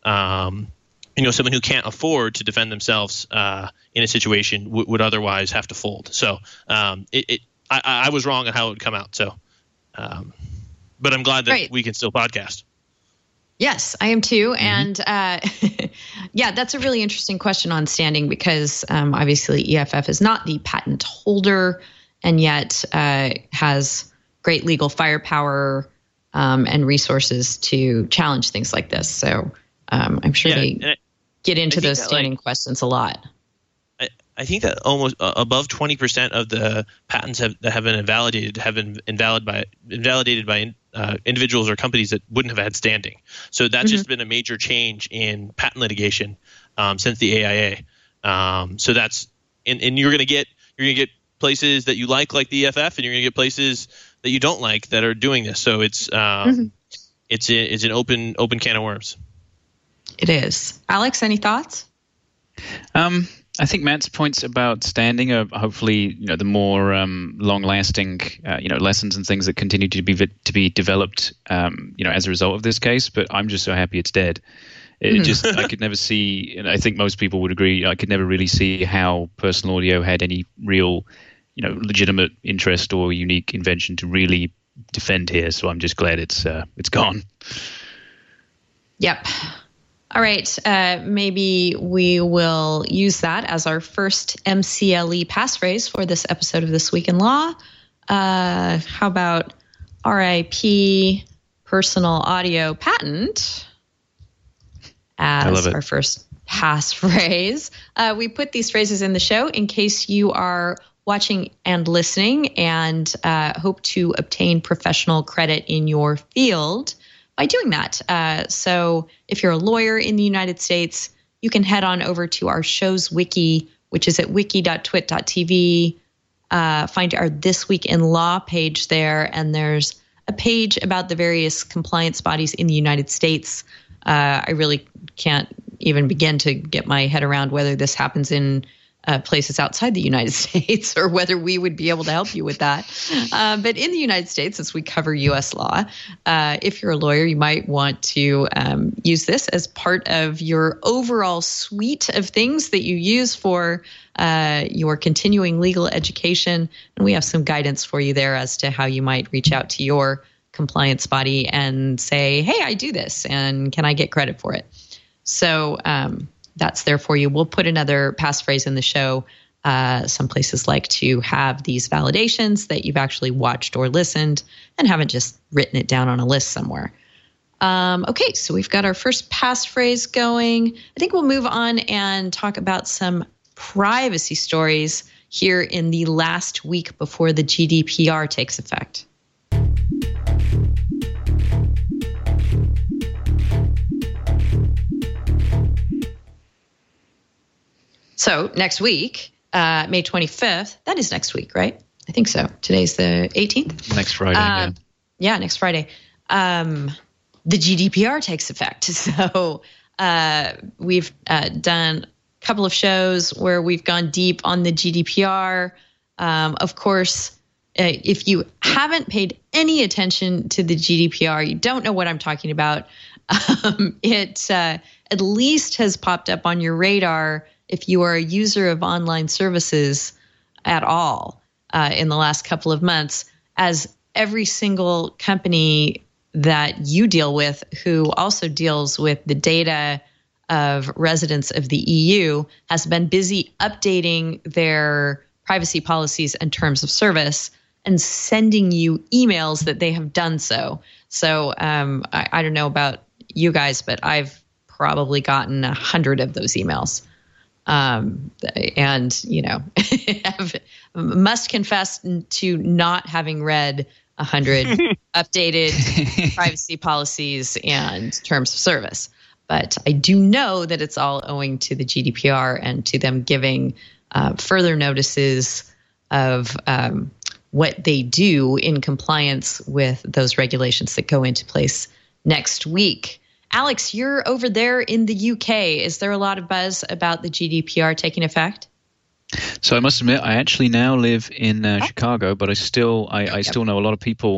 um, you know, someone who can't afford to defend themselves uh, in a situation w- would otherwise have to fold. So um, it, it I, I was wrong on how it would come out. So, um, but I'm glad that
Right.
we can still podcast.
Yes, I am too. Mm-hmm. And uh, yeah, that's a really interesting question on standing because um, obviously E F F is not the patent holder and yet uh, has great legal firepower um, and resources to challenge things like this. So um, I'm sure
Yeah,
they
I,
get into those
that,
standing
like,
questions a lot.
I, I think that almost uh, above twenty percent of the patents have, that have been invalidated have been invalid by, invalidated by uh, individuals or companies that wouldn't have had standing. So that's mm-hmm. just been a major change in patent litigation um, since the A I A. Um, so that's and, and you're going to get you're going to get places that you like, like the E F F, and you're going to get places that you don't like that are doing this. So it's um, mm-hmm. it's a, it's an open open can of worms.
It is. Alex, any thoughts?
Um, I think Matt's points about standing are hopefully, you know, the more um, long-lasting, uh, you know, lessons and things that continue to be to be developed, um, you know, as a result of this case. But I'm just so happy it's dead. It mm. just I could never see, and I think most people would agree, I could never really see how personal audio had any real, you know, legitimate interest or unique invention to really defend here. So I'm just glad it's uh, it's gone.
Yep. All right, uh, maybe we will use that as our first M C L E passphrase for this episode of This Week in Law. Uh, how about R I P personal audio patent as our first passphrase? Uh, we put these phrases in the show in case you are watching and listening and uh, hope to obtain professional credit in your field by doing that. Uh, so if you're a lawyer in the United States, you can head on over to our show's wiki, which is at wiki dot twit dot t v. Uh, find our This Week in Law page there, and there's a page about the various compliance bodies in the United States. Uh, I really can't even begin to get my head around whether this happens in Uh, places outside the United States or whether we would be able to help you with that. Uh, but in the United States, as we cover U S law, uh, if you're a lawyer, you might want to um, use this as part of your overall suite of things that you use for uh, your continuing legal education. And we have some guidance for you there as to how you might reach out to your compliance body and say, hey, I do this, and can I get credit for it? So, um, that's there for you. We'll put another passphrase in the show. Uh, some places like to have these validations that you've actually watched or listened and haven't just written it down on a list somewhere. Um, okay, so we've got our first passphrase going. I think we'll move on and talk about some privacy stories here in the last week before the G D P R takes effect. So next week, uh, May twenty-fifth, that is next week, right? I think so. Today's the eighteenth.
Next Friday,
uh,
yeah.
Yeah, next Friday. Um, the G D P R takes effect. So uh, we've uh, done a couple of shows where we've gone deep on the G D P R. Um, of course, uh, if you haven't paid any attention to the G D P R, you don't know what I'm talking about. Um, it uh, at least has popped up on your radar if you are a user of online services at all uh, in the last couple of months, as every single company that you deal with who also deals with the data of residents of the E U has been busy updating their privacy policies and terms of service and sending you emails that they have done so. So um, I, I don't know about you guys, but I've probably gotten a hundred of those emails. Um, and, you know, have, must confess to not having read a hundred updated privacy policies and terms of service. But I do know that it's all owing to the G D P R and to them giving uh, further notices of um, what they do in compliance with those regulations that go into place next week. Alex, you're over there in the U K. Is there a lot of buzz about the G D P R taking effect?
So I must admit, I actually now live in uh, oh. Chicago, but I still I, I still know a lot of people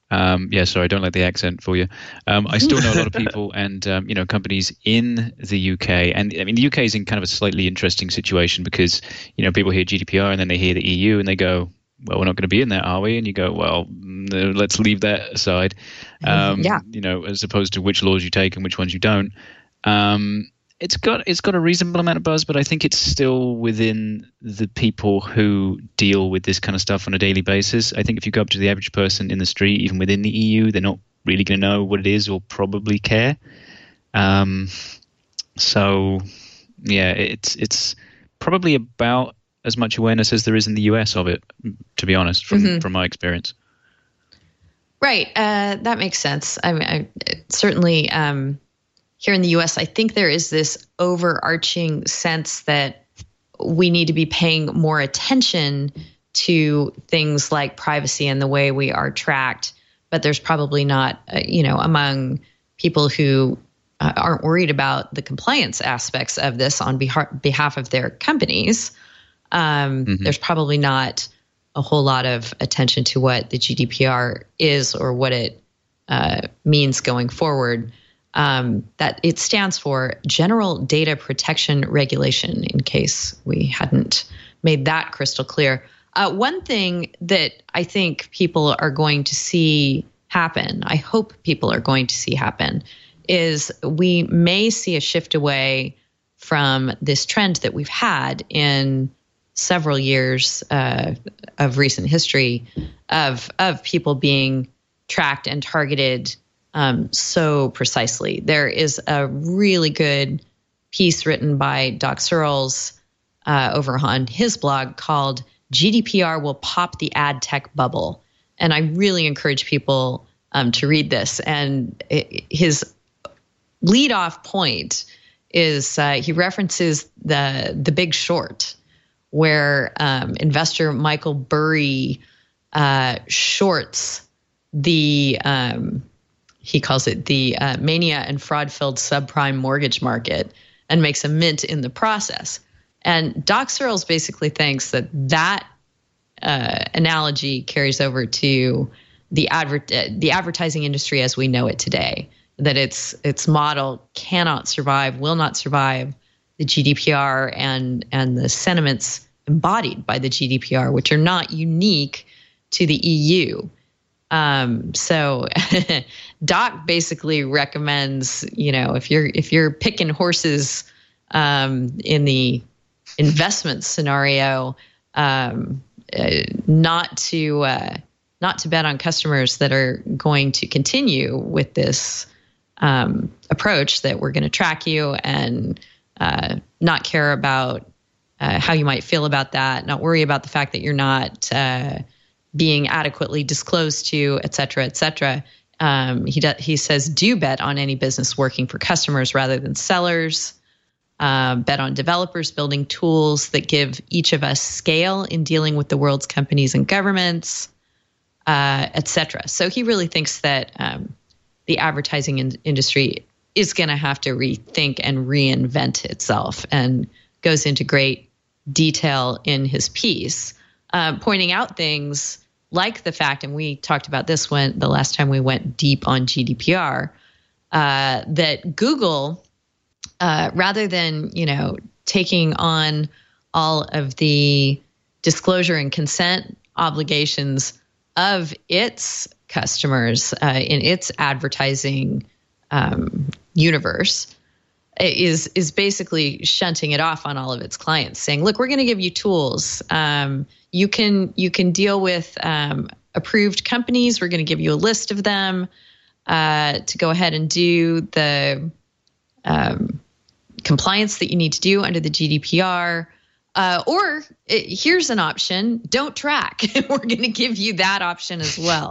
Um, yeah, sorry, I don't like the accent for you. Um, I still know a lot of people and um, you know companies in the U K, and I mean the U K is in kind of a slightly interesting situation because you know people hear G D P R and then they hear the E U and they go, well, we're not going to be in that, are we? And you go, well, no, let's leave that aside. Um,
yeah.
You know, as opposed to which laws you take and which ones you don't. Um, it's got it's got a reasonable amount of buzz, but I think it's still within the people who deal with this kind of stuff on a daily basis. I think if you go up to the average person in the street, even within the E U, they're not really going to know what it is or probably care. Um, so, yeah, it's it's probably about as much awareness as there is in the U S of it, to be honest, from, mm-hmm. from my experience.
Right. Uh, that makes sense. I mean, I, certainly um, here in the U S, I think there is this overarching sense that we need to be paying more attention to things like privacy and the way we are tracked. But there's probably not, uh, you know, among people who uh, aren't worried about the compliance aspects of this on beha- behalf of their companies. Um, mm-hmm. There's probably not a whole lot of attention to what the G D P R is or what it uh, means going forward. Um, that it stands for General Data Protection Regulation, in case we hadn't made that crystal clear. Uh, one thing that I think people are going to see happen, I hope people are going to see happen, is we may see a shift away from this trend that we've had in several years uh, of recent history of of people being tracked and targeted um, so precisely. There is a really good piece written by Doc Searls uh, over on his blog called G D P R Will Pop the Ad Tech Bubble. And I really encourage people um, to read this. And it, his lead-off point is uh, he references the the Big Short, where um, investor Michael Burry uh, shorts the, um, he calls it the uh, mania and fraud-filled subprime mortgage market and makes a mint in the process. And Doc Searls basically thinks that that uh, analogy carries over to the adver- uh, the advertising industry as we know it today, that its its model cannot survive, will not survive the G D P R and and the sentiments embodied by the G D P R, which are not unique to the E U. Um, so Doc basically recommends, you know, if you're if you're picking horses um, in the investment scenario, um, uh, not to uh, not to bet on customers that are going to continue with this um, approach that we're going to track you and uh, not care about uh, how you might feel about that, not worry about the fact that you're not uh, being adequately disclosed to, et cetera, et cetera. Um, he do, he says, do bet on any business working for customers rather than sellers. Uh, bet on developers building tools that give each of us scale in dealing with the world's companies and governments, uh, et cetera. So he really thinks that um, the advertising in- industry is going to have to rethink and reinvent itself, and goes into great detail in his piece, uh, pointing out things like the fact, and we talked about this when the last time we went deep on G D P R, uh, that Google, uh, rather than, you know, taking on all of the disclosure and consent obligations of its customers uh, in its advertising um, universe, is is basically shunting it off on all of its clients, saying, "Look, we're going to give you tools. Um, you can you can deal with um, approved companies. We're going to give you a list of them uh, to go ahead and do the um, compliance that you need to do under the G D P R. Uh, or it, here's an option: don't track. We're going to give you that option as well."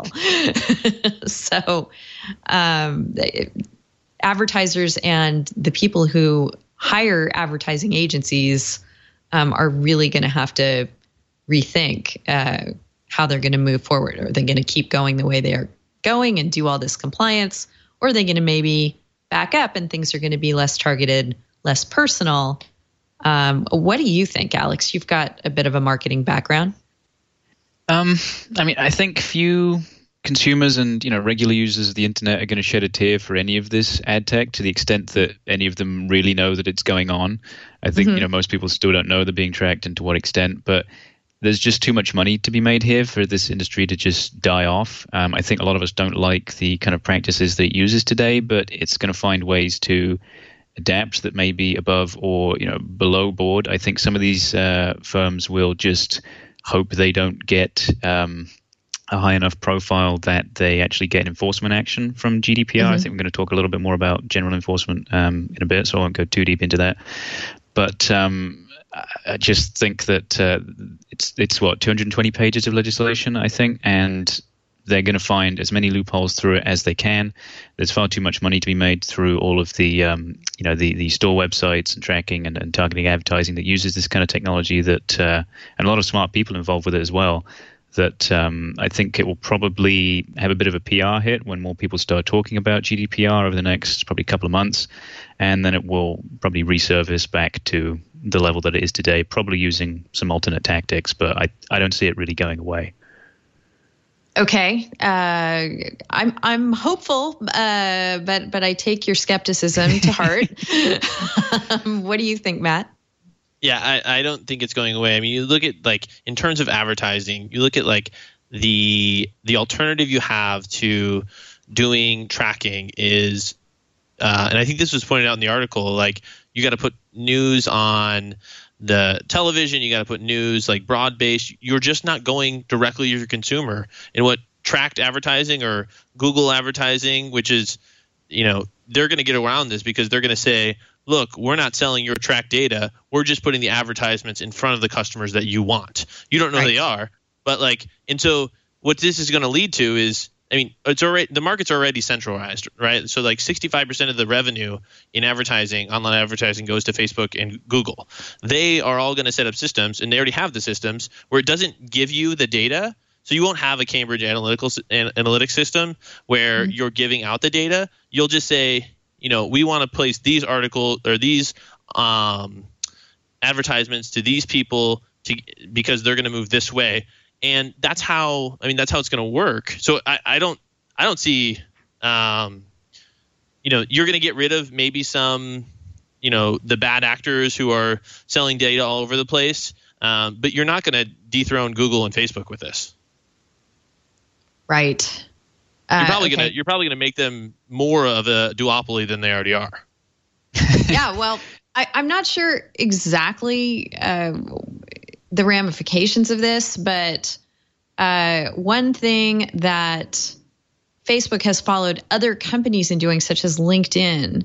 So. Um, it, Advertisers and the people who hire advertising agencies um, are really going to have to rethink uh, how they're going to move forward. Are they going to keep going the way they are going and do all this compliance? Or are they going to maybe back up and things are going to be less targeted, less personal? Um, what do you think, Alex? You've got a bit of a marketing background.
Um, I mean, I think few consumers and you know regular users of the internet are going to shed a tear for any of this ad tech to the extent that any of them really know that it's going on. I think mm-hmm. you know most people still don't know they're being tracked and to what extent, but there's just too much money to be made here for this industry to just die off. Um, I think a lot of us don't like the kind of practices that it uses today, but it's going to find ways to adapt that may be above or you know below board. I think some of these uh, firms will just hope they don't get um, a high enough profile that they actually get enforcement action from G D P R. Mm-hmm. I think we're going to talk a little bit more about general enforcement um, in a bit, so I won't go too deep into that. But um, I just think that uh, it's it's what two hundred twenty pages of legislation, I think, and they're going to find as many loopholes through it as they can. There's far too much money to be made through all of the um, you know the, the store websites and tracking and, and targeting advertising that uses this kind of technology. That uh, and a lot of smart people involved with it as well. That um, I think it will probably have a bit of a P R hit when more people start talking about G D P R over the next probably couple of months, and then it will probably resurface back to the level that it is today, probably using some alternate tactics, but I, I don't see it really going away.
Okay, uh, I'm I'm hopeful, uh, but but I take your skepticism to heart. um, what do you think, Matt?
Yeah, I, I don't think it's going away. I mean, you look at like in terms of advertising, you look at like the the alternative you have to doing tracking is, uh, and I think this was pointed out in the article, like you got to put news on the television, you got to put news like broad-based. You're just not going directly to your consumer. And what tracked advertising or Google advertising, which is, you know, they're going to get around this because they're going to say, look, we're not selling your tracked data. We're just putting the advertisements in front of the customers that you want. You don't know right. who they are, but like, and so what this is going to lead to is, I mean, it's already the market's already centralized, right? So like sixty-five percent of the revenue in advertising, online advertising, goes to Facebook and Google. They are all going to set up systems, and they already have the systems where it doesn't give you the data. So you won't have a Cambridge analytical analytics system where mm-hmm. you're giving out the data. You'll just say, you know, we want to place these articles or these um, advertisements to these people to because they're going to move this way. And that's how I mean that's how it's going to work. So I, I don't I don't see um, you know you're going to get rid of maybe some you know the bad actors who are selling data all over the place, um, but you're not going to dethrone Google and Facebook with this.
Right. Uh,
you're probably
okay.
gonna you're probably gonna make them more of a duopoly than they already are.
Yeah. Well, I, I'm not sure exactly. Uh, the ramifications of this, but uh, one thing that Facebook has followed other companies in doing, such as LinkedIn,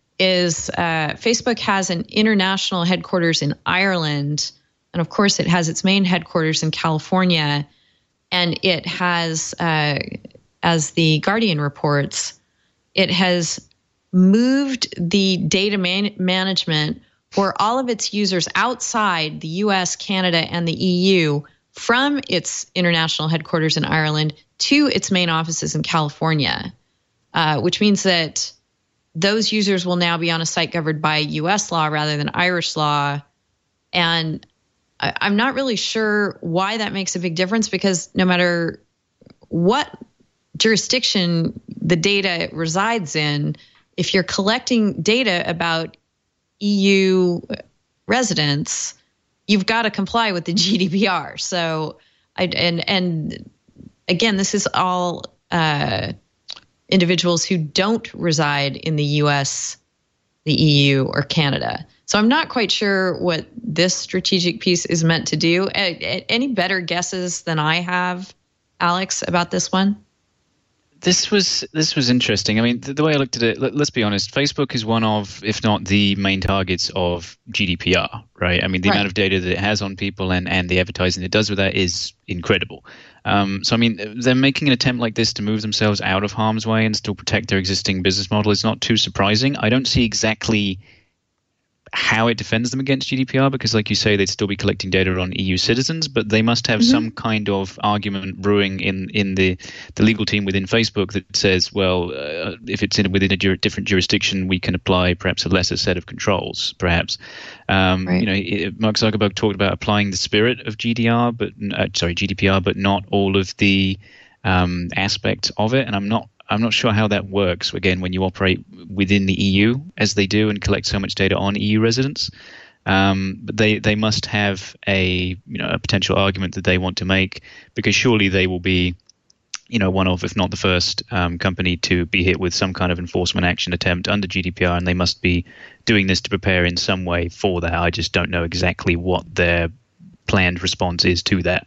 is uh, Facebook has an international headquarters in Ireland, and of course it has its main headquarters in California, and it has, uh, as the Guardian reports, it has moved the data man- management for all of its users outside the U S, Canada, and the E U from its international headquarters in Ireland to its main offices in California, uh, which means that those users will now be on a site governed by U S law rather than Irish law. And I, I'm not really sure why that makes a big difference, because no matter what jurisdiction the data resides in, if you're collecting data about E U residents, you've got to comply with the G D P R. So, I, and and again, this is all uh, individuals who don't reside in the U S, the E U, or Canada. So I'm not quite sure what this strategic piece is meant to do. Any better guesses than I have, Alex, about this one?
This was this was interesting. I mean, the, the way I looked at it, let, let's be honest, Facebook is one of, if not the main targets of G D P R, right? I mean, the right. amount of data that it has on people and, and the advertising it does with that is incredible. Um, so, I mean, they're making an attempt like this to move themselves out of harm's way and still protect their existing business model is not too surprising. I don't see exactly how it defends them against G D P R, because like you say, they'd still be collecting data on E U citizens, but they must have mm-hmm. some kind of argument brewing in, in the, the legal team within Facebook that says, well, uh, if it's in within a jur- different jurisdiction, we can apply perhaps a lesser set of controls, perhaps. Um, right. You know, it, Mark Zuckerberg talked about applying the spirit of G D R, but uh, sorry, G D P R, but not all of the um, aspect of it, and I'm not I'm not sure how that works. Again, when you operate within the E U as they do and collect so much data on E U residents, um, but they they must have a you know a potential argument that they want to make, because surely they will be, you know, one of, if not the first um, company to be hit with some kind of enforcement action attempt under G D P R, and they must be doing this to prepare in some way for that. I just don't know exactly what their planned response is to that.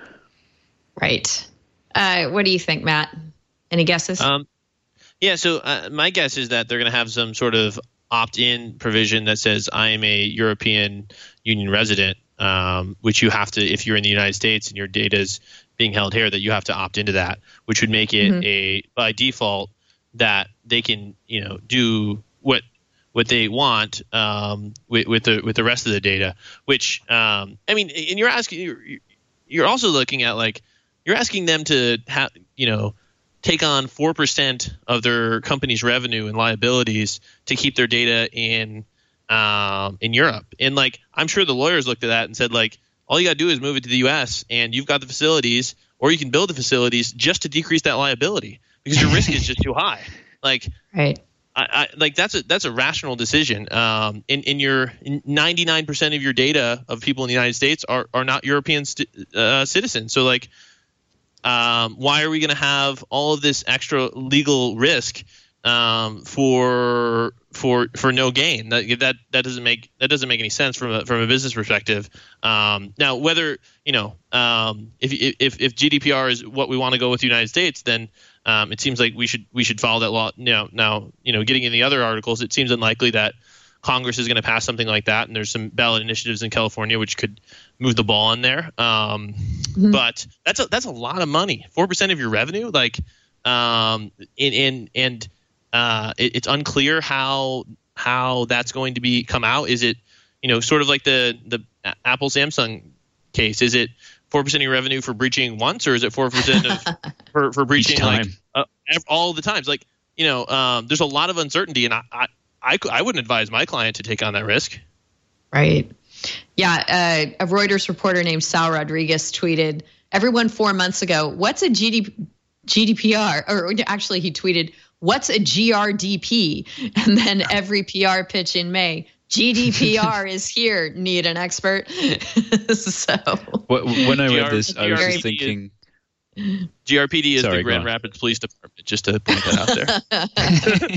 Right. Uh, what do you think, Matt? Any guesses?
Um, yeah, so uh, my guess is that they're going to have some sort of opt-in provision that says I am a European Union resident, um, which you have to, if you're in the United States and your data is being held here, that you have to opt into that, which would make it mm-hmm. a by default that they can, you know, do what what they want um, with, with the with the rest of the data. Which um, I mean, and you're asking, you're, you're also looking at like you're asking them to have, you know, take on four percent of their company's revenue and liabilities to keep their data in um, in Europe. And like, I'm sure the lawyers looked at that and said, like, all you got to do is move it to the U S and you've got the facilities, or you can build the facilities just to decrease that liability because your risk is just too high. Like,
right.
I, I, like that's a that's a rational decision. Um, in in your ninety-nine percent of your data of people in the United States are are not European st- uh, citizens. So like, um, why are we going to have all of this extra legal risk um, for for for no gain? That that that doesn't make that doesn't make any sense from a from a business perspective. Um, now, whether you know um, if if if G D P R is what we want to go with the United States, then um, it seems like we should we should follow that law. Now, now you know, getting in the other articles, it seems unlikely that Congress is going to pass something like that, and there's some ballot initiatives in California which could move the ball in there. Um, mm-hmm. But that's a that's a lot of money, four percent of your revenue. Like, um, in in and uh, it, it's unclear how how that's going to be come out. Is it, you know, sort of like the the Apple Samsung case? Is it four percent of your revenue for breaching once, or is it four percent of for for breaching like uh, all the times? Like, you know, um, there's a lot of uncertainty, and I. I I, I wouldn't advise my client to take on that risk.
Right. Yeah. Uh, a Reuters reporter named Sal Rodriguez tweeted, everyone four months ago, what's a G D, G D P R? Or actually he tweeted, what's a G R D P? And then every P R pitch in May, G D P R is here. Need an expert? So
when I read this, I was just thinking.
G R P D is
Sorry,
the Grand Rapids Police Department, just to point that out there.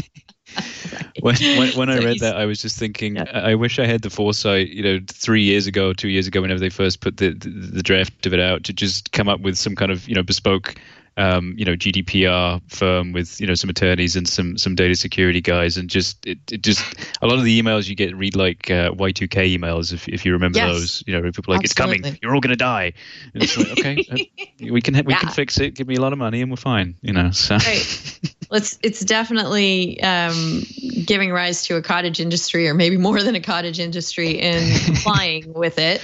When, when, when I read that, I was just thinking, yeah. I wish I had the foresight, you know, three years ago, two years ago, whenever they first put the, the, the draft of it out, to just come up with some kind of, you know, bespoke, um, you know, G D P R firm with, you know, some attorneys and some some data security guys, and just it, it just a lot of the emails you get read like uh, Y two K emails, if if you remember yes. those, you know, people are like, Absolutely. It's coming, you're all going to die. And it's like, okay, uh, we can we yeah. can fix it. Give me a lot of money and we're fine, you know. So.
Right. Well, it's, it's definitely um, giving rise to a cottage industry, or maybe more than a cottage industry, in complying with it,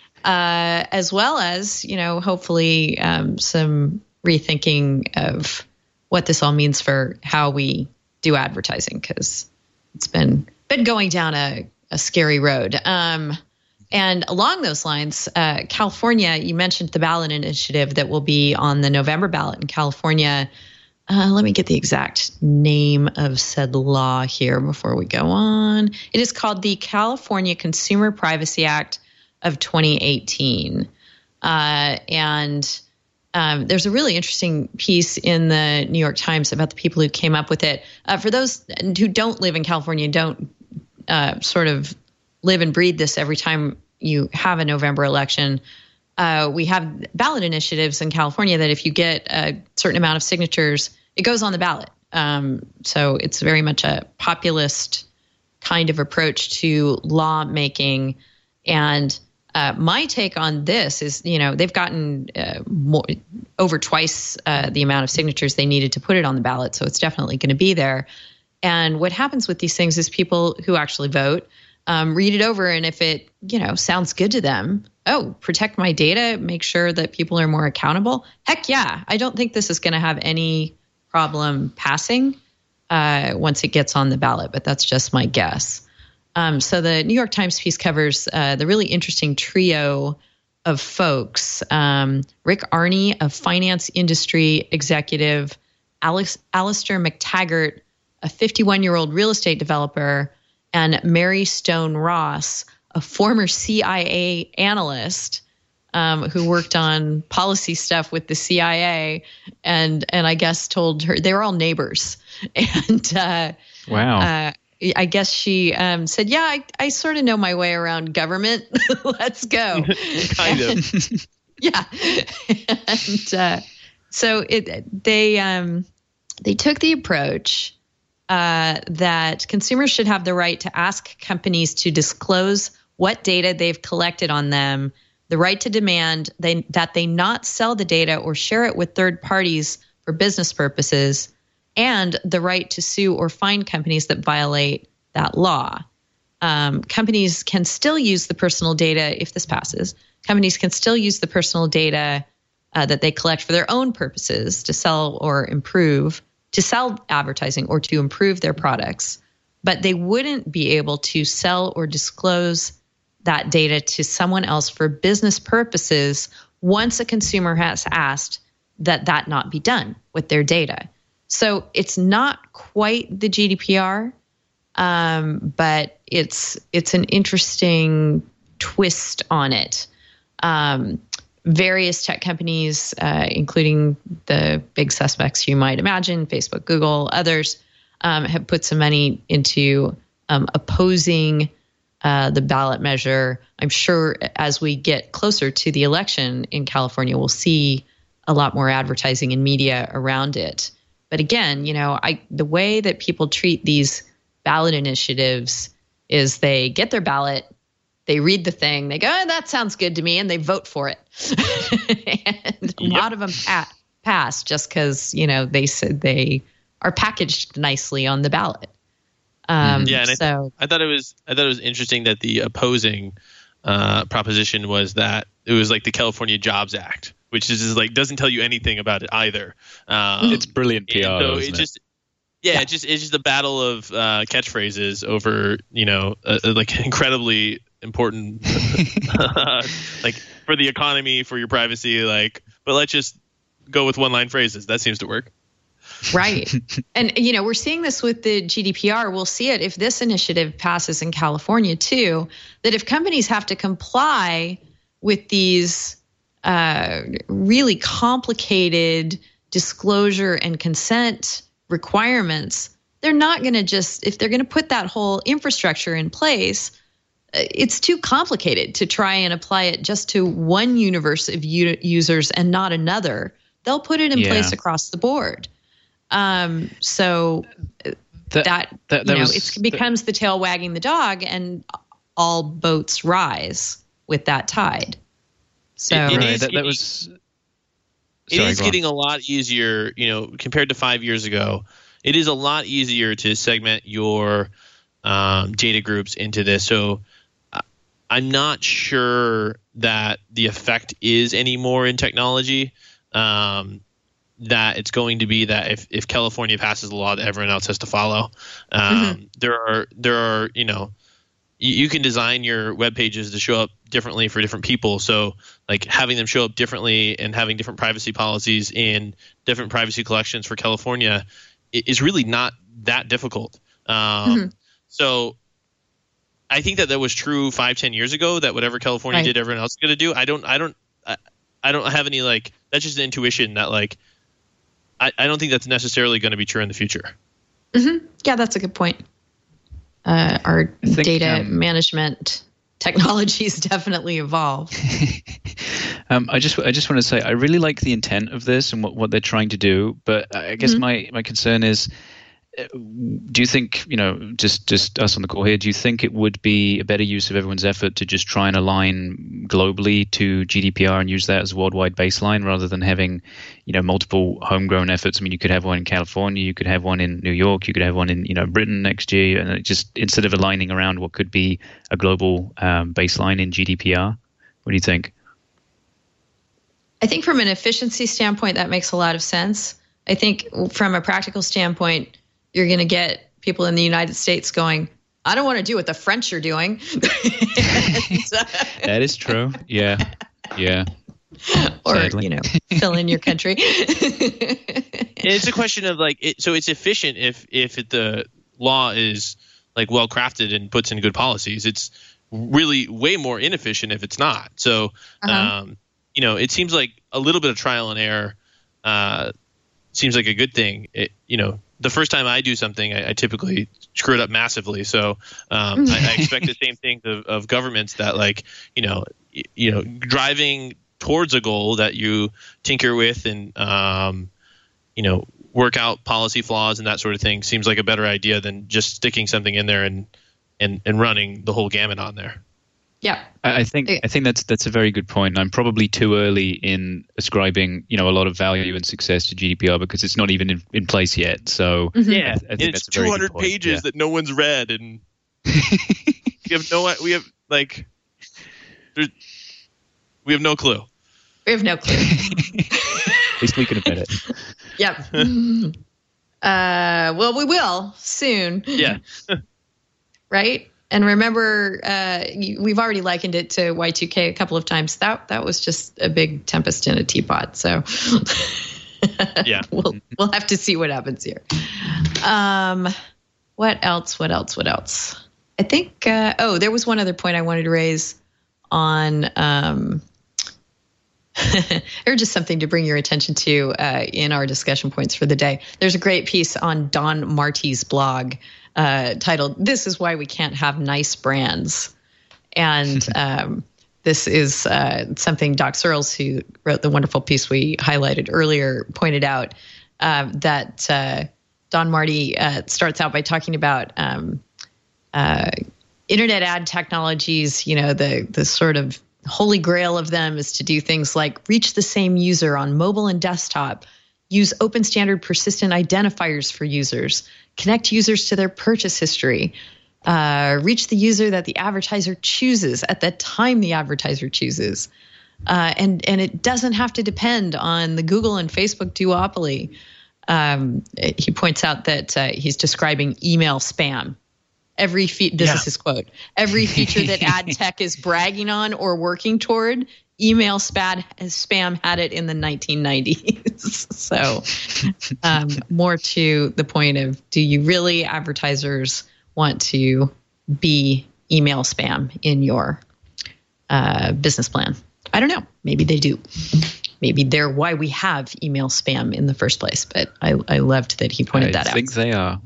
uh, as well as, you know, hopefully um, some rethinking of what this all means for how we do advertising, because it's been been going down a, a scary road. Um, and along those lines, uh, California, you mentioned the ballot initiative that will be on the November ballot in California. Uh, let me get the exact name of said law here before we go on. It is called the California Consumer Privacy Act of twenty eighteen. Uh, and um, there's a really interesting piece in the New York Times about the people who came up with it. Uh, for those who don't live in California, don't uh, sort of live and breathe this every time you have a November election, Uh, we have ballot initiatives in California that if you get a certain amount of signatures, it goes on the ballot. Um, so it's very much a populist kind of approach to lawmaking. And uh, my take on this is, you know, they've gotten uh, more, over twice uh, the amount of signatures they needed to put it on the ballot. So it's definitely going to be there. And what happens with these things is people who actually vote um, read it over. And if it, you know, sounds good to them, oh, protect my data, make sure that people are more accountable. Heck yeah. I don't think this is going to have any problem passing uh, once it gets on the ballot, but that's just my guess. Um, so the New York Times piece covers uh, the really interesting trio of folks. Um, Rick Arney, a finance industry executive, Alex, Alistair McTaggart, a fifty-one-year-old real estate developer, and Mary Stone Ross, a former C I A analyst um, who worked on policy stuff with the C I A, and and I guess told her they were all neighbors, and uh,
wow.
Uh, I guess she um, said, yeah, I, I sort of know my way around government. Let's go.
kind
and,
of.
Yeah. and uh, so it, they um, they took the approach uh, that consumers should have the right to ask companies to disclose what data they've collected on them, the right to demand they, that they not sell the data or share it with third parties for business purposes, and the right to sue or fine companies that violate that law. Um, companies can still use the personal data if this passes. Companies can still use the personal data uh, that they collect for their own purposes to sell or improve, to sell advertising or to improve their products, but they wouldn't be able to sell or disclose that data to someone else for business purposes once a consumer has asked that that not be done with their data. So it's not quite the G D P R, um, but it's it's an interesting twist on it. Um, various tech companies, uh, including the big suspects you might imagine, Facebook, Google, others, um, have put some money into um, opposing uh, the ballot measure. I'm sure as we get closer to the election in California, we'll see a lot more advertising and media around it. But again, you know, I the way that people treat these ballot initiatives is they get their ballot, they read the thing, they go, oh, that sounds good to me, and they vote for it. and yep. A lot of them pa- pass just because, you know, they said they are packaged nicely on the ballot. Um,
yeah, and
so
I, I thought it was I thought it was interesting that the opposing uh, proposition was that it was like the California Jobs Act, which is just like doesn't tell you anything about it either. Um,
it's brilliant P R.
So
isn't
it
it?
just yeah, yeah. It just it's just a battle of uh, catchphrases over you know uh, like incredibly important like for the economy, for your privacy, like. But let's just go with one line phrases. That seems to work.
Right. And, you know, we're seeing this with the G D P R. We'll see it if this initiative passes in California, too, that if companies have to comply with these uh, really complicated disclosure and consent requirements, they're not going to just, if they're going to put that whole infrastructure in place, it's too complicated to try and apply it just to one universe of u- users and not another. They'll put it in yeah. place across the board. Um, so that, that, that, that you know, it becomes the tail wagging the dog, and all boats rise with that tide. So
it, it
right,
is
that,
getting,
that was.
It
Sorry,
is getting a lot easier, you know, compared to five years ago. It is a lot easier to segment your um, data groups into this. So uh, I'm not sure that the effect is any more in technology. Um, that it's going to be that if, if California passes a law that everyone else has to follow, um, mm-hmm. there are there are you know you, you can design your web pages to show up differently for different people. So like having them show up differently and having different privacy policies in different privacy collections for California is really not that difficult. Um, mm-hmm. So I think that that was true five, ten years ago. That whatever California right. did, everyone else is going to do. I don't I don't I, I don't have any like that's just an intuition that like. I, I don't think that's necessarily going to be true in the future.
Mm-hmm. Yeah, that's a good point. Uh, our think, data um, management technologies definitely evolve.
um, I just I just want to say I really like the intent of this and what, what they're trying to do, but I guess mm-hmm. my, my concern is, do you think, you know, just, just us on the call here, do you think it would be a better use of everyone's effort to just try and align globally to G D P R and use that as a worldwide baseline rather than having, you know, multiple homegrown efforts? I mean, you could have one in California, you could have one in New York, you could have one in, you know, Britain next year, and it just instead of aligning around what could be a global um, baseline in G D P R. What do you think?
I think from an efficiency standpoint, that makes a lot of sense. I think from a practical standpoint, you're going to get people in the United States going, I don't want to do what the French are doing.
That is true. Yeah. Yeah.
Or,
Sadly.
you know, fill in your country.
It's a question of like, it, so it's efficient if if it, the law is like well crafted and puts in good policies. It's really way more inefficient if it's not. So,
Uh-huh.
um, you know, it seems like a little bit of trial and error uh, seems like a good thing. It, you know, the first time I do something, I, I typically screw it up massively. So um, I, I expect the same thing of, of governments that, like, you know, y- you know, driving towards a goal that you tinker with and um, you know, work out policy flaws and that sort of thing seems like a better idea than just sticking something in there and and, and running the whole gamut on there.
Yeah.
I I think I think that's that's a very good point. I'm probably too early in ascribing, you know, a lot of value and success to G D P R because it's not even in, in place yet. So
Mhm.
Yeah,
I, I think
and it's
that's a very
two
good
hundred
point.
pages
Yeah.
that no one's read, and we have no we have like there's, we have no clue.
We have no clue.
At least we can admit it.
Yep. uh, well, we will soon.
Yeah.
Right? And remember, uh, you, we've already likened it to Y two K a couple of times. That that was just a big tempest in a teapot. So
Yeah.
we'll we'll have to see what happens here. Um, what else? What else? What else? I think. Uh, oh, there was one other point I wanted to raise on. Um, or just something to bring your attention to uh, in our discussion points for the day. There's a great piece on Don Marty's blog uh, titled, "This is Why We Can't Have Nice Brands." And um, this is uh, something Doc Searles, who wrote the wonderful piece we highlighted earlier, pointed out uh, that uh, Don Marty uh, starts out by talking about um, uh, internet ad technologies, you know, the the sort of holy grail of them is to do things like reach the same user on mobile and desktop, use open standard persistent identifiers for users, connect users to their purchase history, uh, reach the user that the advertiser chooses at the time the advertiser chooses. Uh, and, and it doesn't have to depend on the Google and Facebook duopoly. Um, he points out that uh, he's describing email spam. Every fe- this
Yeah.
is his quote. Every feature that ad tech is bragging on or working toward, email spam spam had it in the nineteen nineties. So, um, more to the point of, do you really, advertisers, want to be email spam in your uh, business plan? I don't know. Maybe they do. Maybe they're why we have email spam in the first place. But I, I loved that he pointed
I
that
think
out.
they are.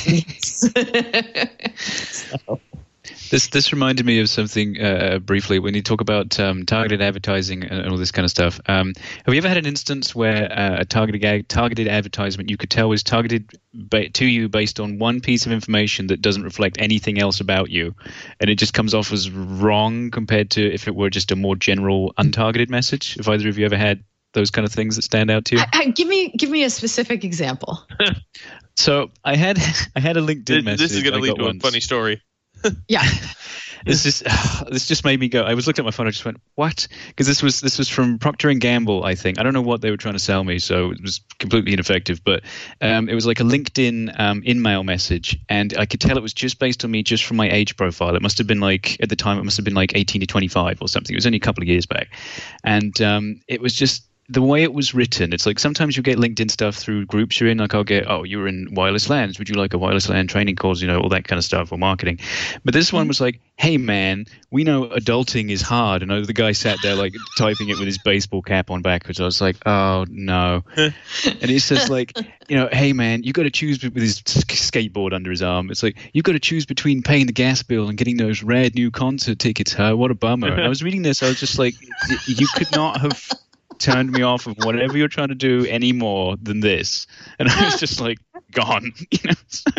So,
This this reminded me of something uh, briefly when you talk about um, targeted advertising and all this kind of stuff. Um, have you ever had an instance where uh, a targeted ad- targeted advertisement you could tell was targeted ba- to you based on one piece of information that doesn't reflect anything else about you, and it just comes off as wrong compared to if it were just a more general untargeted message? Have either of you ever had those kind of things that stand out to you?
I, I, give me give me a specific example.
So I had I had a LinkedIn
This,
message.
this is going
I
to lead
got
to a
once.
funny story.
Yeah.
This just this just made me go. I was looking at my phone. I just went, "What?" Because this was this was from Procter and Gamble. I think I don't know what they were trying to sell me, so it was completely ineffective. But um, it was like a LinkedIn um, in-mail message, and I could tell it was just based on me, just from my age profile. It must have been like at the time, it must have been like eighteen to twenty-five or something. It was only a couple of years back, and um, it was just the way it was written. It's like sometimes you get LinkedIn stuff through groups you're in. Like I'll get, oh, you're in wireless LANs. Would you like a wireless LAN training course? You know, all that kind of stuff, or marketing. But this one was like, hey man, we know adulting is hard. And the guy sat there like typing it with his baseball cap on backwards. I was like, oh no. And it says like, you know, hey man, you got to choose with his skateboard under his arm. It's like, you got to choose between paying the gas bill and getting those rare new concert tickets. Huh? What a bummer. And I was reading this. I was just like, you could not have turned me off of whatever you're trying to do any more than this. And I was just like, gone. You know?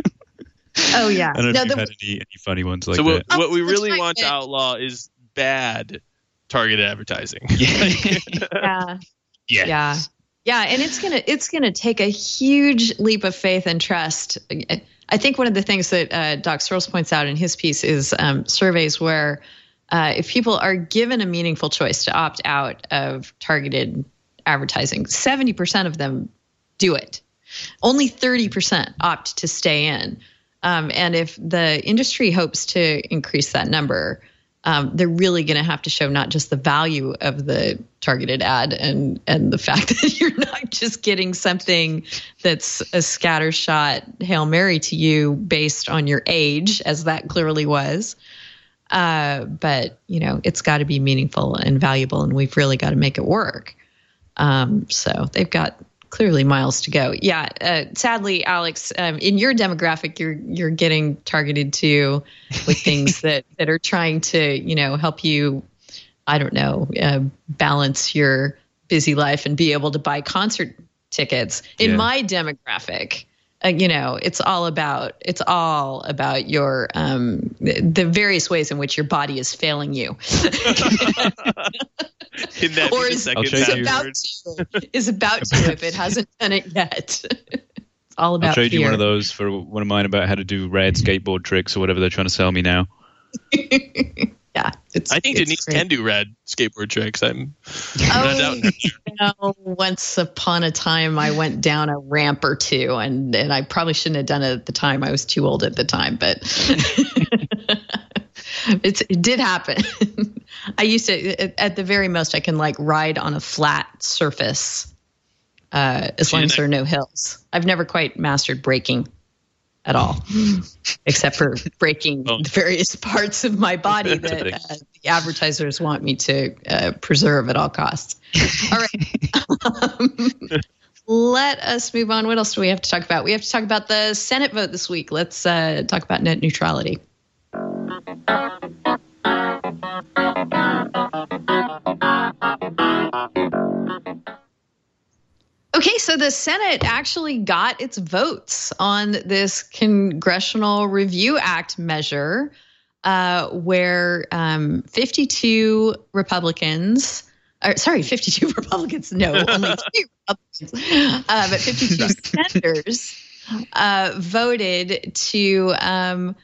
Oh yeah.
I don't know
No,
if you've
the-
had any, any funny ones like
so what,
that.
what we
Oh,
really
that's
want to
right.
outlaw is bad targeted advertising.
Yeah.
yeah.
Yes.
Yeah. Yeah, and it's gonna it's gonna take a huge leap of faith and trust. I think one of the things that uh, Doc Searles points out in his piece is um, surveys where uh, if people are given a meaningful choice to opt out of targeted advertising, seventy percent of them do it. Only thirty percent opt to stay in. Um, and if the industry hopes to increase that number, um, they're really going to have to show not just the value of the targeted ad and and the fact that you're not just getting something that's a scattershot Hail Mary to you based on your age, as that clearly was. Uh, but, you know, it's got to be meaningful and valuable, and we've really got to make it work. Um, so they've got clearly miles to go. Yeah. Uh, sadly, Alex, um, in your demographic, you're you're getting targeted to with things that, that are trying to, you know, help you, I don't know, uh, balance your busy life and be able to buy concert tickets. In
Yeah.
my demographic, uh, you know, it's all about it's all about your um, the various ways in which your body is failing you.
In that
Or
the
is,
second
is
trade you-
about to is about to if it hasn't done it yet. It's all about
I'll trade
fear.
you one of those for one of mine about how to do rad skateboard tricks or whatever they're trying to sell me now.
Yeah, it's,
I think
it's
Denise
great.
can do rad skateboard tricks. I'm
Oh,
not doubting
you know, once upon a time, I went down a ramp or two, and, and I probably shouldn't have done it at the time. I was too old at the time, but it's, it did happen. I used to, at, at the very most, I can like ride on a flat surface uh, as long as there are no hills. I've never quite mastered braking at all, except for breaking
Oh.
the various parts of my body that uh, the advertisers want me to uh, preserve at all costs. All right. Um, let us move on. What else do we have to talk about? We have to talk about the Senate vote this week. Let's uh, talk about net neutrality. Okay, so the Senate actually got its votes on this Congressional Review Act measure, uh, where um, fifty-two Republicans, or sorry, fifty-two Republicans, no, only two Republicans, uh, but fifty-two senators uh, voted to um,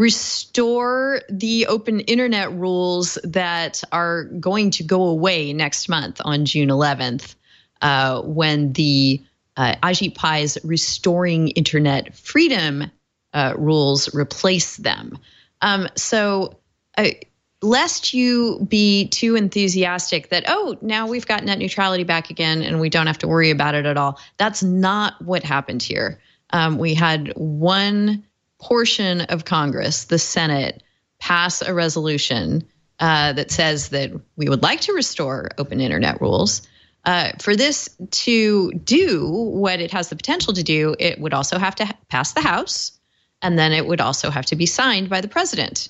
restore the open internet rules that are going to go away next month on June eleventh. Uh, when the uh, Ajit Pai's Restoring Internet Freedom uh, rules replace them. Um, so uh, lest you be too enthusiastic that, oh, now we've got net neutrality back again and we don't have to worry about it at all. That's not what happened here. Um, we had one portion of Congress, the Senate, pass a resolution uh, that says that we would like to restore open internet rules. Uh, for this to do what it has the potential to do, it would also have to ha- pass the House, and then it would also have to be signed by the president.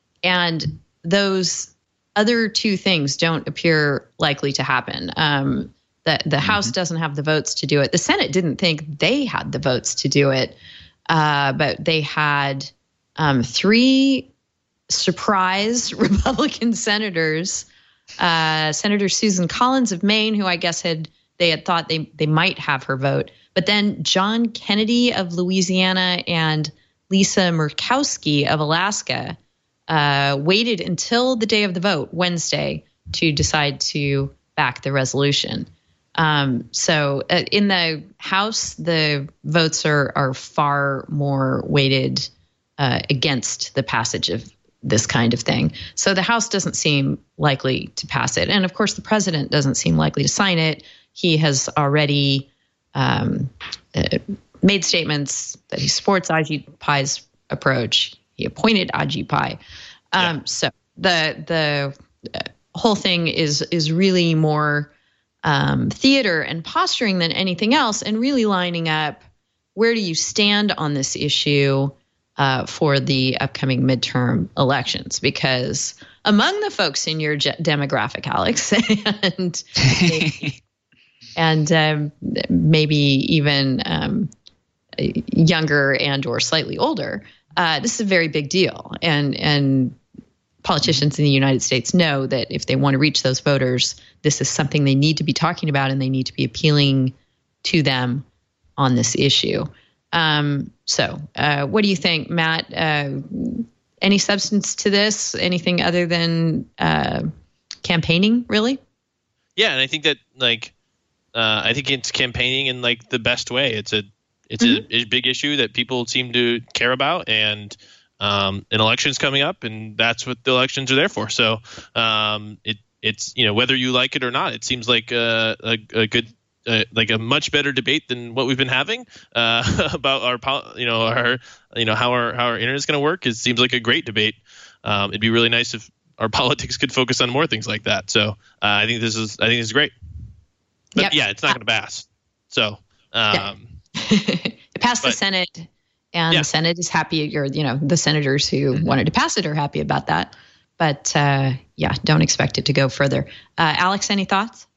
And those other two things don't appear likely to happen. Um, the the mm-hmm. House doesn't have the votes to do it. The Senate didn't think they had the votes to do it, uh, but they had um, three surprise Republican senators. Uh, Senator Susan Collins of Maine, who I guess had they had thought they they might have her vote, but then John Kennedy of Louisiana and Lisa Murkowski of Alaska uh, waited until the day of the vote, Wednesday, to decide to back the resolution. Um, so uh, in the House, the votes are are far more weighted uh, against the passage of this kind of thing. So the House doesn't seem likely to pass it. And of course, the president doesn't seem likely to sign it. He has already um, uh, made statements that he supports Ajit Pai's approach. He appointed Ajit Pai. Um, yeah. So the the whole thing is is really more um, theater and posturing than anything else, and really lining up where do you stand on this issue Uh, for the upcoming midterm elections, because among the folks in your ge- demographic, Alex, and maybe, and um, maybe even um, younger and or slightly older, uh, this is a very big deal. And and politicians in the United States know that if they want to reach those voters, this is something they need to be talking about, and they need to be appealing to them on this issue. Um, so uh, what do you think, Matt? Uh, any substance to this? Anything other than uh, campaigning, really?
Yeah, and I think that like uh, I think it's campaigning in like the best way. It's a it's mm-hmm. a, a big issue that people seem to care about, and um, an election's coming up, and that's what the elections are there for. So um, it it's you know whether you like it or not, it seems like a, a, a good. Uh, like a much better debate than what we've been having uh, about our, you know, our, you know, how our how our internet is going to work. It seems like a great debate. Um, it'd be really nice if our politics could focus on more things like that. So uh, I think this is, I think this is great. But yep. yeah, it's not going to pass. So um,
it passed but, the Senate, and yeah. the Senate is happy. Or you know, the senators who mm-hmm. wanted to pass it are happy about that. But uh, yeah, don't expect it to go further. Uh, Alex, any thoughts?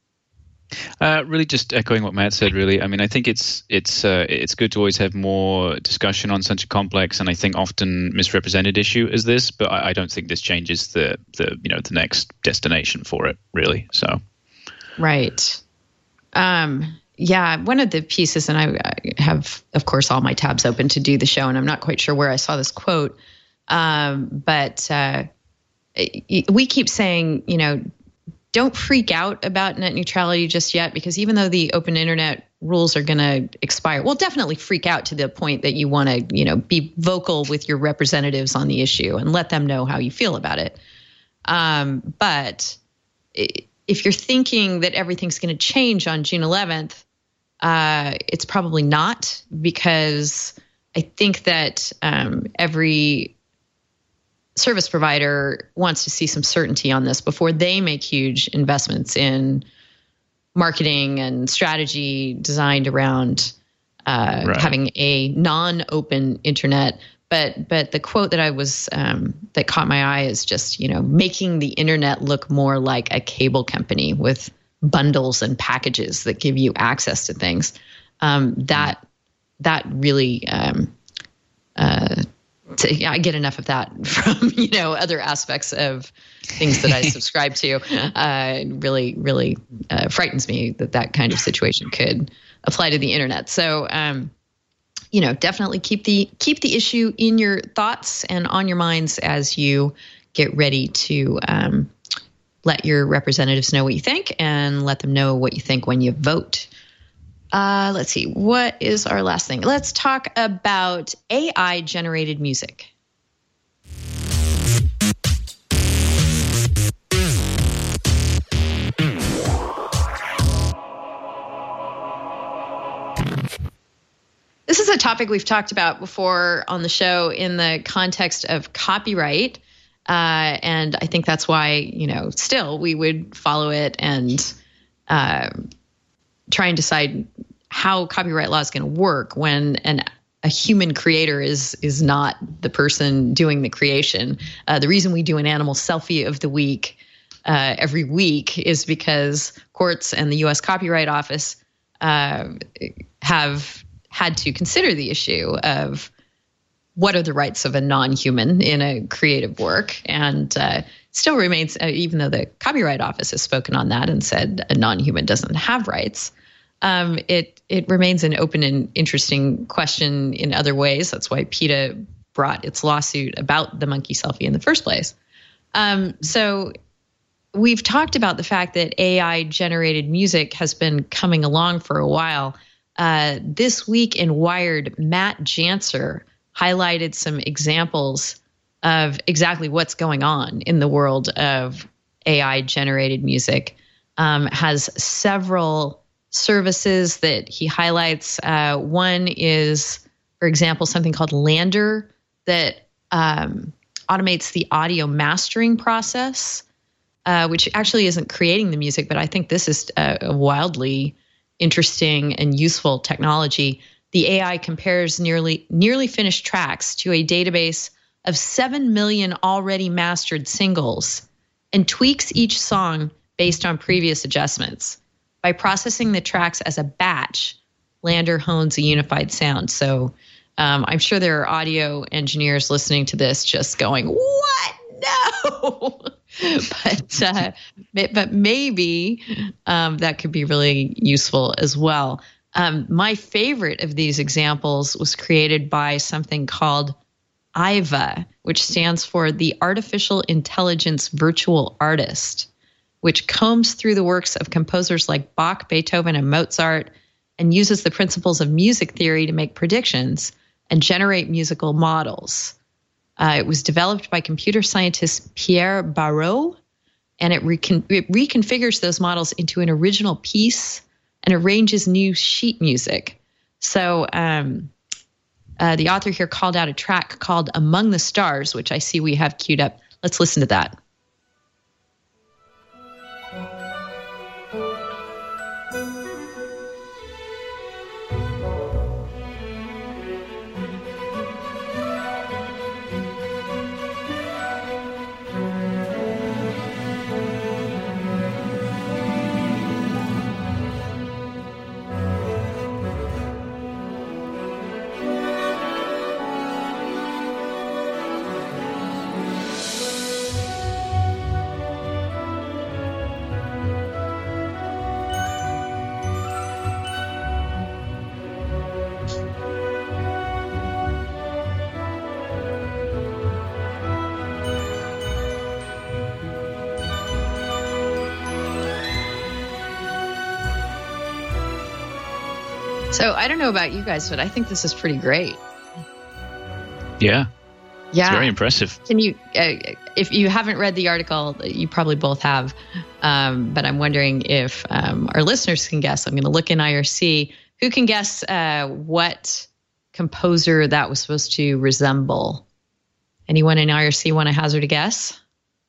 Uh, really, just echoing what Matt said. Really, I mean, I think it's it's uh, it's good to always have more discussion on such a complex and I think often misrepresented issue as this. But I, I don't think this changes the the you know the next destination for it. Really, so
right. Um, yeah, one of the pieces, and I, I have, of course, all my tabs open to do the show, and I'm not quite sure where I saw this quote, um, but uh, we keep saying, you know. Don't freak out about net neutrality just yet, because even though the open internet rules are going to expire, well, definitely freak out to the point that you want to, you know, be vocal with your representatives on the issue and let them know how you feel about it. Um, but if you're thinking that everything's going to change on June eleventh, uh, it's probably not, because I think that um, every service provider wants to see some certainty on this before they make huge investments in marketing and strategy designed around uh, right. having a non-open internet. But but the quote that I was um, that caught my eye is just, you know, making the internet look more like a cable company with bundles and packages that give you access to things. Um, that that really. Um, uh, To, yeah, I get enough of that from, you know, other aspects of things that I subscribe to. Uh, it really, really uh, frightens me that that kind of situation could apply to the internet. So, um, you know, definitely keep the keep the issue in your thoughts and on your minds as you get ready to um, let your representatives know what you think and let them know what you think when you vote. Uh, let's see. What is our last thing? Let's talk about A I-generated music. This is a topic we've talked about before on the show in the context of copyright. Uh, and I think that's why, you know, still we would follow it and uh, try and decide how copyright law is going to work when an a human creator is is not the person doing the creation. Uh, the reason we do an animal selfie of the week uh, every week is because courts and the U S Copyright Office uh, have had to consider the issue of what are the rights of a non-human in a creative work, and uh, still remains, uh, even though the Copyright Office has spoken on that and said a non-human doesn't have rights, um, it it remains an open and interesting question in other ways. That's why PETA brought its lawsuit about the monkey selfie in the first place. Um, so we've talked about the fact that A I-generated music has been coming along for a while. Uh, this week in Wired, Matt Janser highlighted some examples of exactly what's going on in the world of A I-generated music. Um, has several services that he highlights. Uh, one is, for example, something called Lander that um, automates the audio mastering process, uh, which actually isn't creating the music, but I think this is a, a wildly interesting and useful technology. The A I compares nearly nearly finished tracks to a database of seven million already mastered singles and tweaks each song based on previous adjustments. By processing the tracks as a batch, Lander hones a unified sound. So um, I'm sure there are audio engineers listening to this just going, what? No. but uh, but maybe um, that could be really useful as well. Um, my favorite of these examples was created by something called I V A, which stands for the Artificial Intelligence Virtual Artist, which combs through the works of composers like Bach, Beethoven, and Mozart and uses the principles of music theory to make predictions and generate musical models. Uh, it was developed by computer scientist Pierre Barreau, and it, recon- it reconfigures those models into an original piece and arranges new sheet music. So um, uh, the author here called out a track called Among the Stars, which I see we have queued up. Let's listen to that. So I don't know about you guys, but I think this is pretty great.
Yeah.
Yeah.
It's very impressive.
Can you, uh, if you haven't read the article, you probably both have, um, but I'm wondering if um, our listeners can guess. I'm going to look in I R C. Who can guess uh, what composer that was supposed to resemble? Anyone in I R C want to hazard a guess?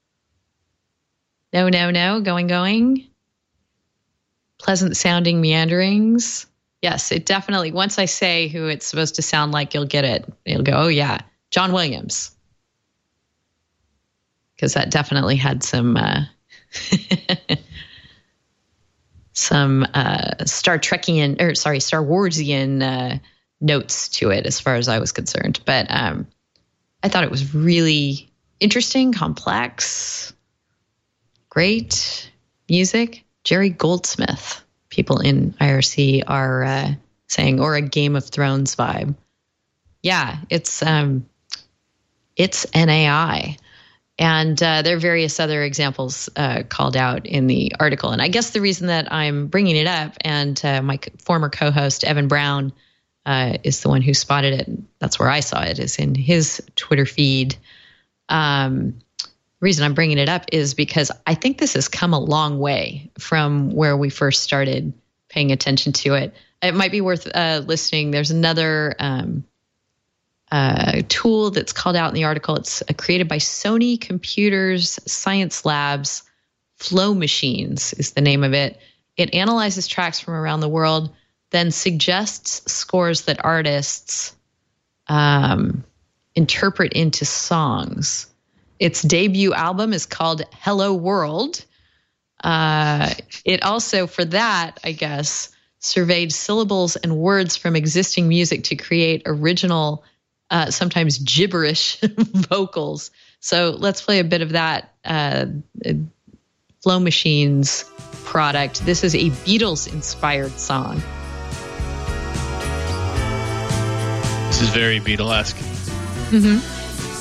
No, no, no. Going, going. Pleasant sounding meanderings. Yes, it definitely, once I say who it's supposed to sound like, you'll get it. You'll go, oh, yeah, John Williams. Because that definitely had some uh, some uh, Star Trekian, or sorry, Star Warsian uh, notes to it as far as I was concerned. But um, I thought it was really interesting, complex, great music. Jerry Goldsmith. People in I R C are uh, saying, or a Game of Thrones vibe. Yeah, it's um, it's an A I. And uh, there are various other examples uh, called out in the article. And I guess the reason that I'm bringing it up, and uh, my former co-host, Evan Brown, uh, is the one who spotted it. That's where I saw it, is in his Twitter feed. Um The reason I'm bringing it up is because I think this has come a long way from where we first started paying attention to it. It might be worth uh, listening. There's another um, uh, tool that's called out in the article. It's uh, created by Sony Computers Science Labs. Flow Machines is the name of it. It analyzes tracks from around the world, then suggests scores that artists um, interpret into songs. Its debut album is called Hello World. Uh, it also, for that, I guess, surveyed syllables and words from existing music to create original, uh, sometimes gibberish vocals. So let's play a bit of that uh, Flow Machines product. This is a Beatles-inspired song.
This is very Beatle-esque.
Mm-hmm.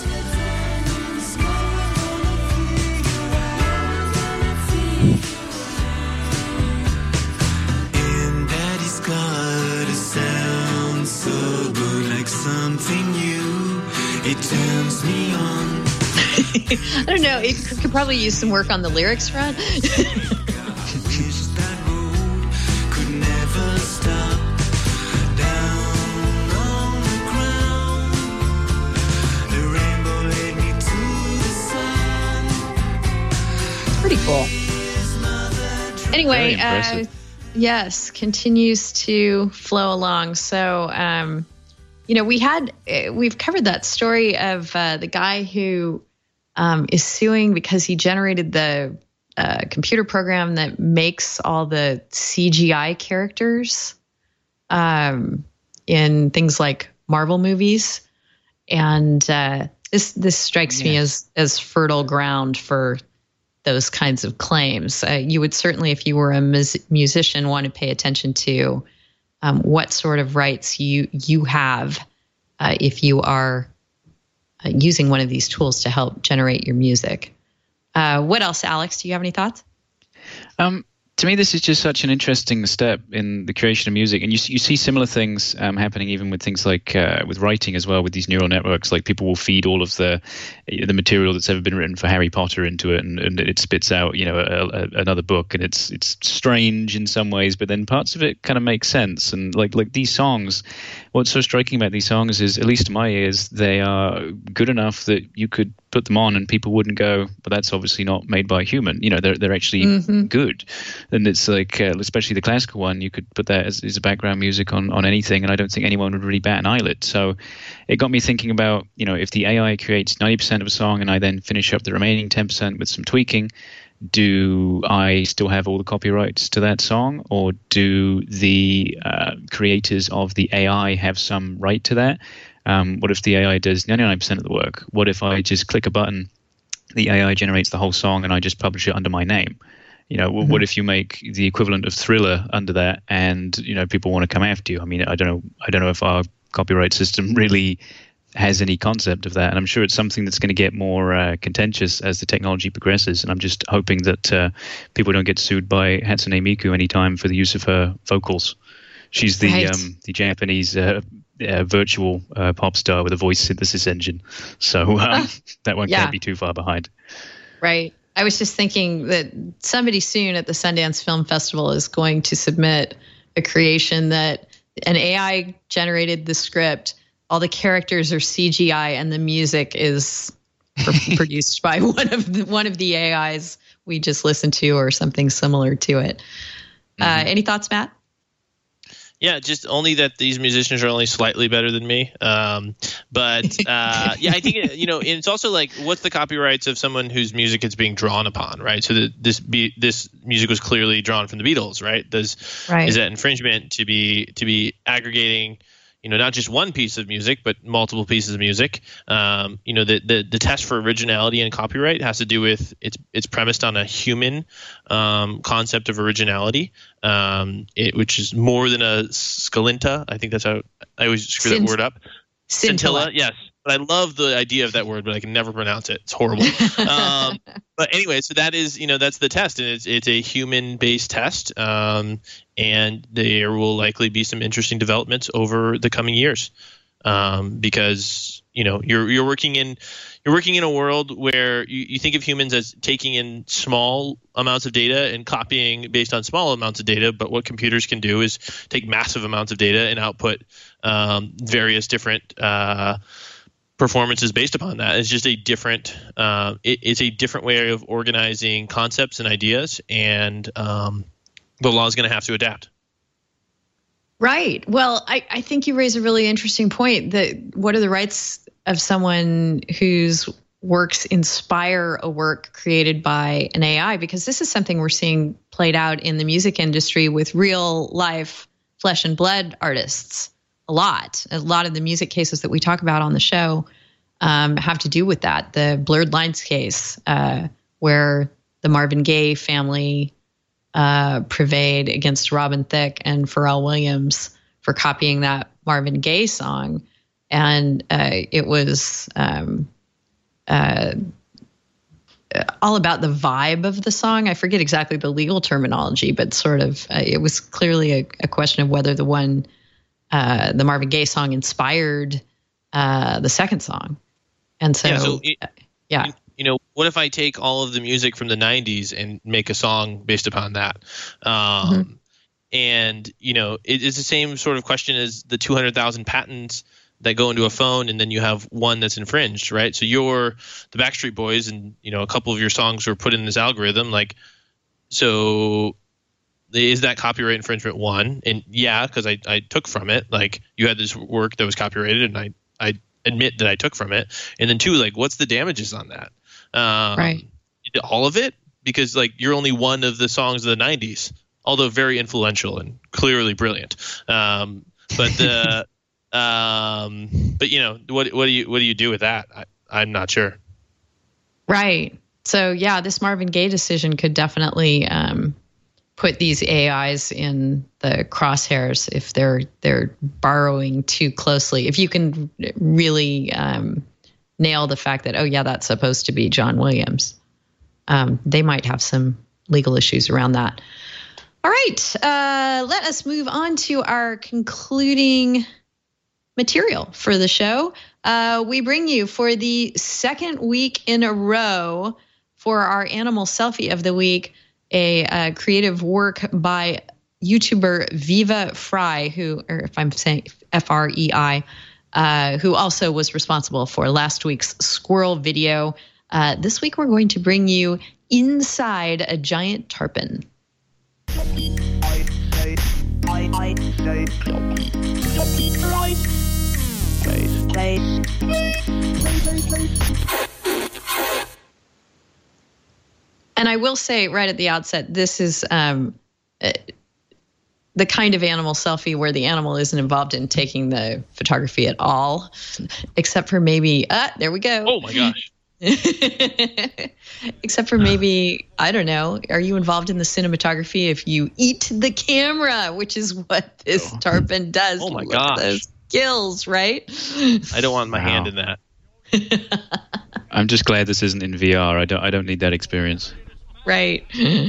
It turns me on.
I don't know. It could probably use some work on the lyrics front. Pretty cool. Anyway, uh, yes, continues to flow along. So, um, you know, we had, we've covered that story of uh, the guy who um, is suing because he generated the uh, computer program that makes all the C G I characters um, in things like Marvel movies. And uh, this this strikes yes. me as, as fertile ground for those kinds of claims. Uh, you would certainly, if you were a mus- musician, want to pay attention to Um, what sort of rights you you have uh, if you are uh, using one of these tools to help generate your music. Uh, what else, Alex? Do you have any thoughts?
Um, to me, this is just such an interesting step in the creation of music, and you you see similar things um, happening even with things like uh, with writing as well. With these neural networks, like people will feed all of the the material that's ever been written for Harry Potter into it, and, and it spits out, you know, a, a, another book, and it's it's strange in some ways, but then parts of it kind of make sense. And like like these songs, what's so striking about these songs is, at least to my ears, they are good enough that you could put them on and people wouldn't go, but that's obviously not made by a human. You know, they're they're actually mm-hmm. good. And it's like, uh, especially the classical one, you could put that as, as a background music on, on anything, and I don't think anyone would really bat an eyelid. So it got me thinking about, you know, if the A I creates ninety percent of a song and I then finish up the remaining ten percent with some tweaking, do I still have all the copyrights to that song, or do the uh, creators of the A I have some right to that? Um, what if the A I does ninety-nine percent of the work? What if I just click a button, the A I generates the whole song, and I just publish it under my name? You know, mm-hmm. what if you make the equivalent of Thriller under that, and you know people want to come after you? I mean, I don't know. I don't know if our copyright system really has any concept of that, and I'm sure it's something that's going to get more uh, contentious as the technology progresses. And I'm just hoping that uh, people don't get sued by Hatsune Miku anytime for the use of her vocals. She's the right. um, the Japanese uh, uh, virtual uh, pop star with a voice synthesis engine, so um, that one yeah. can't be too far behind.
Right. I was just thinking that somebody soon at the Sundance Film Festival is going to submit a creation that an A I generated the script, all the characters are C G I, and the music is pr- produced by one of the, one of the A Is we just listened to, or something similar to it. Mm-hmm. Uh, any thoughts, Matt?
Yeah, just only that these musicians are only slightly better than me. Um, but uh, yeah, I think it, you know, and it's also like, what's the copyrights of someone whose music is being drawn upon, right? So that this be, this music was clearly drawn from the Beatles, right? Does right. is that infringement to be to be aggregating, you know, not just one piece of music, but multiple pieces of music? Um, you know, the, the the test for originality and copyright has to do with it's it's premised on a human um, concept of originality, um, it, which is more than a scalinta. I think that's how I always screw Scint- that word up. Scintilla, scintilla, yes. But I love the idea of that word, but I can never pronounce it. It's horrible. um, but anyway, so that is, you know, that's the test, and it's it's a human-based test, um, and there will likely be some interesting developments over the coming years, um, because you know you're you're working in you're working in a world where you, you think of humans as taking in small amounts of data and copying based on small amounts of data, but what computers can do is take massive amounts of data and output um, various different uh, performances based upon that. It's just a different uh, it, it's a different way of organizing concepts and ideas, and um, the law is going to have to adapt.
Right. Well, I, I think you raise a really interesting point, that what are the rights of someone whose works inspire a work created by an A I? Because this is something we're seeing played out in the music industry with real life flesh and blood artists. A lot. A lot of the music cases that we talk about on the show um, have to do with that. The Blurred Lines case, uh, where the Marvin Gaye family uh, prevailed against Robin Thicke and Pharrell Williams for copying that Marvin Gaye song. And uh, it was um, uh, all about the vibe of the song. I forget exactly the legal terminology, but sort of uh, it was clearly a, a question of whether the one Uh, the Marvin Gaye song inspired uh, the second song. And so, yeah, so it, uh, yeah.
You, you know, what if I take all of the music from the nineties and make a song based upon that? Um, mm-hmm. And, you know, it, it's the same sort of question as the two hundred thousand patents that go into a phone, and then you have one that's infringed, right? So you're the Backstreet Boys, and, you know, a couple of your songs were put in this algorithm. Like, so is that copyright infringement? One? And yeah, because I, I took from it. Like, you had this work that was copyrighted, and I, I admit that I took from it. And then two, like, what's the damages on that? Um,
right.
All of it? Because, like, you're only one of the songs of the nineties, although very influential and clearly brilliant. Um, but the um, but you know, what what do you what do you do with that? I, I'm not sure.
Right. So yeah, this Marvin Gaye decision could definitely um, put these A Is in the crosshairs if they're they're borrowing too closely. If you can really um, nail the fact that, oh yeah, that's supposed to be John Williams, um, they might have some legal issues around that. All right, uh, let us move on to our concluding material for the show. Uh, we bring you for the second week in a row for our animal selfie of the week, a uh, creative work by YouTuber Viva Frei, who, or if I'm saying F R E I, uh, who also was responsible for last week's squirrel video. Uh, this week, we're going to bring you inside a giant tarpon. And I will say right at the outset, this is um, uh, the kind of animal selfie where the animal isn't involved in taking the photography at all, except for maybe, ah, there we go.
Oh my gosh.
Except for maybe, I don't know, are you involved in the cinematography if you eat the camera, which is what this tarpon does?
Oh my
Look
gosh.
at those gills, right?
I don't want my
Wow.
hand in that.
I'm just glad this isn't in V R. I don't. I don't need that experience.
Right.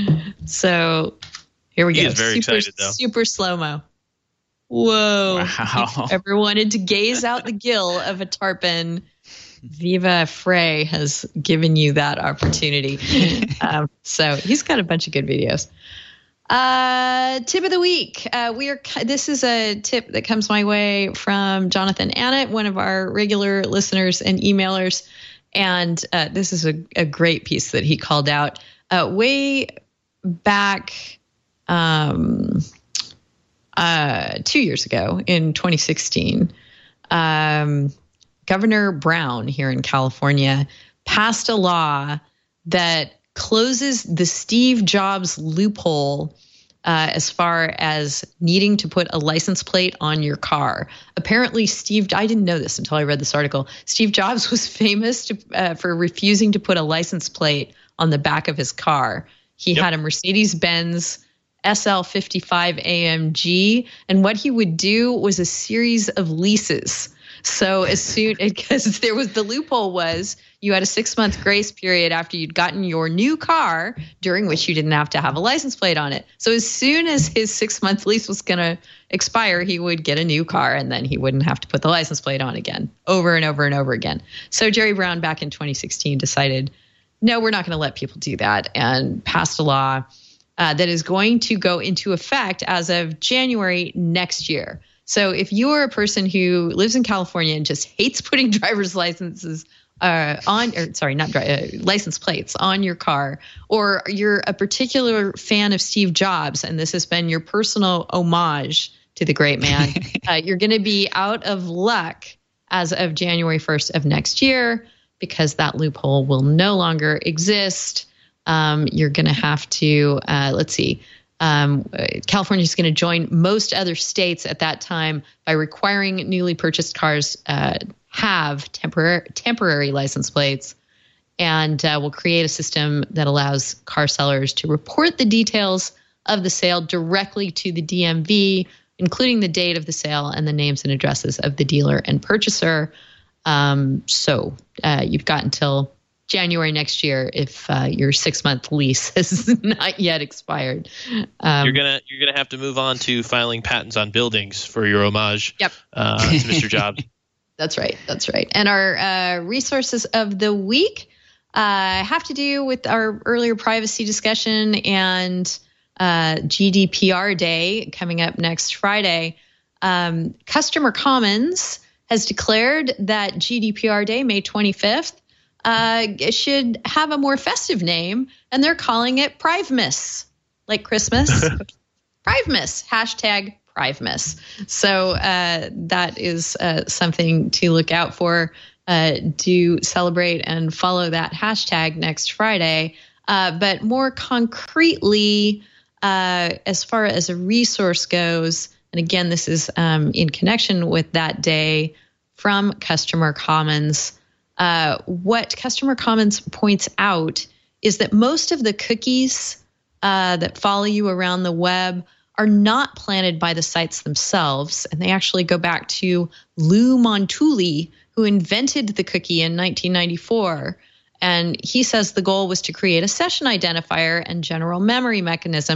So here we
He
go.
is very
super,
excited, though.
Super slow-mo. Whoa.
Wow.
If you ever wanted to gaze out the gill of a tarpon, Viva Frei has given you that opportunity. um, so he's got a bunch of good videos. Uh, tip of the week. Uh, we are. This is a tip that comes my way from Jonathan Annett, one of our regular listeners and emailers. And uh, this is a, a great piece that he called out uh, way back um, uh, two years ago in twenty sixteen. Um, Governor Brown here in California passed a law that closes the Steve Jobs loophole uh, as far as needing to put a license plate on your car. Apparently, Steve, I didn't know this until I read this article. Steve Jobs was famous to, uh, for refusing to put a license plate on the back of his car. He
Yep.
had a Mercedes-Benz S L fifty-five A M G, and what he would do was a series of leases. So as soon, because there was the loophole was you had a six month grace period after you'd gotten your new car, during which you didn't have to have a license plate on it. So as soon as his six month lease was going to expire, he would get a new car and then he wouldn't have to put the license plate on again, over and over and over again. So Jerry Brown back in twenty sixteen decided, no, we're not going to let people do that, and passed a law uh, that is going to go into effect as of January next year. So if you're a person who lives in California and just hates putting driver's licenses uh, on, or sorry, not dri- uh, license plates on your car, or you're a particular fan of Steve Jobs, and this has been your personal homage to the great man, uh, you're going to be out of luck as of January first of next year, because that loophole will no longer exist. Um, you're going to have to, uh, let's see, Um, California is going to join most other states at that time by requiring newly purchased cars uh, have temporary temporary license plates, and uh, will create a system that allows car sellers to report the details of the sale directly to the D M V, including the date of the sale and the names and addresses of the dealer and purchaser. Um, so uh, you've got until January next year if uh, your six-month lease has not yet expired. Um,
You're gonna you're gonna have to move on to filing patents on buildings for your homage.
Yep.
Uh, to Mister Jobs.
That's right. That's right. And our uh, resources of the week uh, have to do with our earlier privacy discussion and uh, G D P R Day coming up next Friday. Um, Customer Commons has declared that G D P R Day, May twenty-fifth, uh, should have a more festive name, and they're calling it Privemas, like Christmas. Privemas, hashtag Privemas. So uh, that is uh, something to look out for. Uh, to celebrate and follow that hashtag next Friday. Uh, but more concretely, uh, as far as a resource goes, and again, this is um, in connection with that day from Customer Commons. Uh, what Customer Commons points out is that most of the cookies uh, that follow you around the web are not planted by the sites themselves, and they actually go back to Lou Montulli, who invented the cookie in nineteen ninety-four. And he says the goal was to create a session identifier and general memory mechanism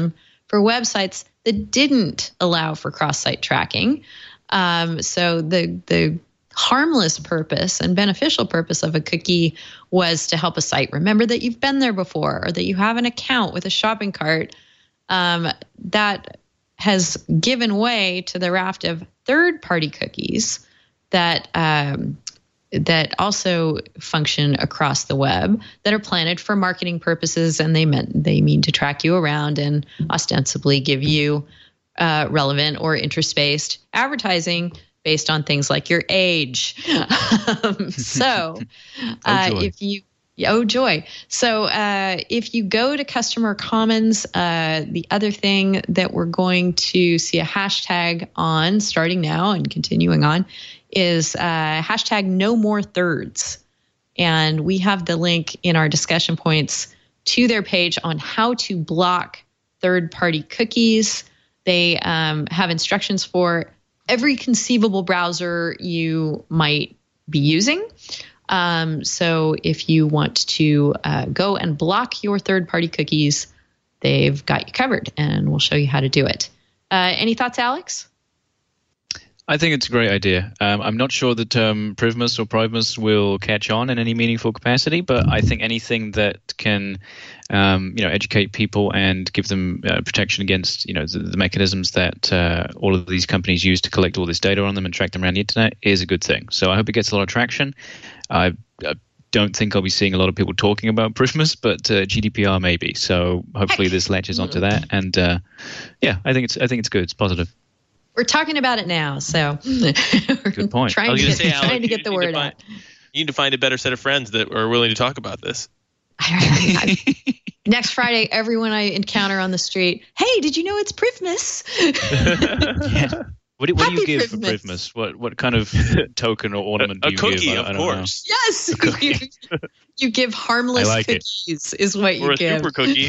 for websites that didn't allow for cross-site tracking. Um, so the the harmless purpose and beneficial purpose of a cookie was to help a site remember that you've been there before or that you have an account with a shopping cart. Um, that has given way to the raft of third-party cookies that um, that also function across the web that are planted for marketing purposes, and they meant they mean to track you around and ostensibly give you uh, relevant or interest-based advertising based on things like your age. um, so, uh,
oh,
if you oh joy, so uh, if you go to Customer Commons, uh, the other thing that we're going to see a hashtag on starting now and continuing on is uh, hashtag no more thirds. And we have the link in our discussion points to their page on how to block third-party cookies. They um, have instructions for every conceivable browser you might be using. Um, so if you want to uh, go and block your third-party cookies, they've got you covered, and we'll show you how to do it. Uh, any thoughts, Alex?
I think it's a great idea. Um, I'm not sure that um, Privmus or Primus will catch on in any meaningful capacity, but I think anything that can, um, you know, educate people and give them uh, protection against, you know, the, the mechanisms that uh, all of these companies use to collect all this data on them and track them around the internet is a good thing. So I hope it gets a lot of traction. I, I don't think I'll be seeing a lot of people talking about Privmus, but uh, G D P R maybe. So hopefully this latches onto that, and uh, yeah, I think it's I think it's good. It's positive.
We're talking about it now, so
good point.
trying,
I was
to
gonna
get,
say, Alex,
trying to get the
you need
word
to find-
out.
You need to find a better set of friends that are willing to talk about this.
Next Friday, everyone I encounter on the street, hey, did you know it's Privmus?
Yeah. What do, what do you
Happy
give
Privmus.
for Privmus? What what kind of token or ornament
A, a
do you
cookie,
give? I,
of
I don't know.
course.
Yes, you, you give harmless
I like it.
cookies is what you
Or a
give.
super cookie.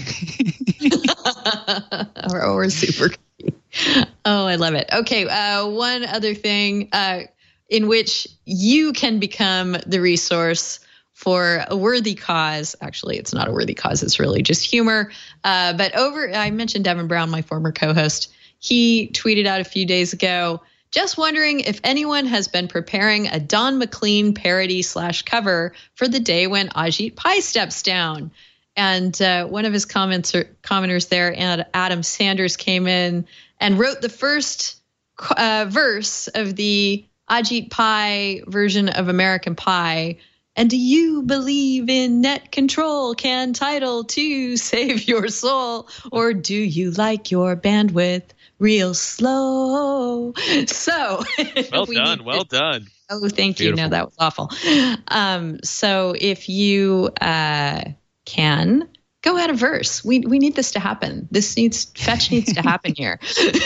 or, or a super cookie. Oh, I love it. Okay, uh, one other thing uh, in which you can become the resource for a worthy cause. Actually, it's not a worthy cause. It's really just humor. Uh, but over, I mentioned Devin Brown, my former co-host. He tweeted out a few days ago, just wondering if anyone has been preparing a Don McLean parody slash cover for the day when Ajit Pai steps down. And uh, one of his comments or, commenters there, and Adam Sanders, came in and wrote the first uh, verse of the Ajit Pai version of American Pie. And do you believe in net control? Can Tidal two save your soul? Or do you like your bandwidth real slow? So
Well
we
done.
need
Well
to-
done.
Oh, thank you.
Beautiful.
No, that was awful. Um, so if you uh, can go add a verse, we we need this to happen. This needs fetch needs to happen here.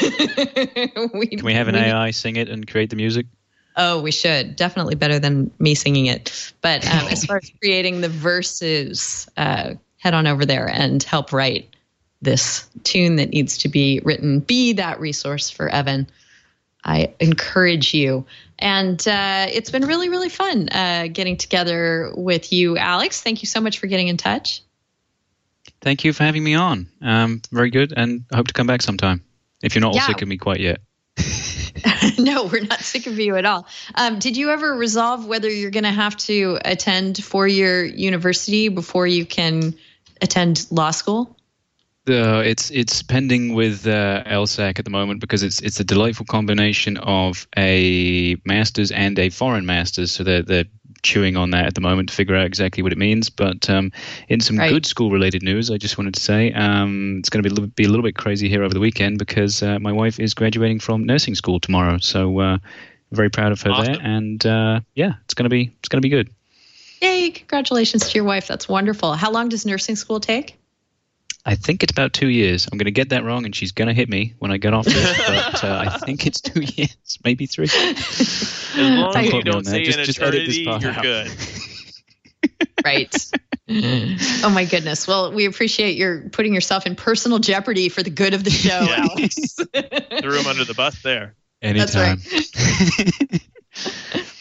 we,
Can we have an
we-
A I sing it and create the music?
Oh, we should. Definitely better than me singing it. But um, as far as creating the verses, uh, head on over there and help write this tune that needs to be written. Be that resource for Evan. I encourage you. And uh, it's been really, really fun uh, getting together with you, Alex. Thank you so much for getting in touch.
Thank you for having me on. Um, very good, and I hope to come back sometime. If you're not all
Yeah.
sick of me quite yet.
No, we're not sick of you at all. Um, did you ever resolve whether you're going to have to attend four-year university before you can attend law school?
Uh, it's it's pending with uh, L S A C at the moment because it's it's a delightful combination of a master's and a foreign master's. So they're they're chewing on that at the moment to figure out exactly what it means. But um, in some
Right.
good school related news, I just wanted to say um, it's going to be a little, be a little bit crazy here over the weekend because uh, my wife is graduating from nursing school tomorrow. So uh, very proud of her
Awesome.
there, and uh, yeah, it's gonna be it's gonna be good.
Yay, congratulations to your wife. That's wonderful. How long does nursing school take?
I think it's about two years. I'm going to get that wrong, and she's going to hit me when I get off this. But uh, I think it's two years, maybe three.
As long
Don't
as you
quote me on
don't
that.
say
Just-
an
just edit this
eternity,
part
you're
out.
good.
Right. Oh, my goodness. Well, we appreciate your putting yourself in personal jeopardy for the good of the show,
Yeah.
Alex.
Threw him under the bus there.
That's
Anytime.
right.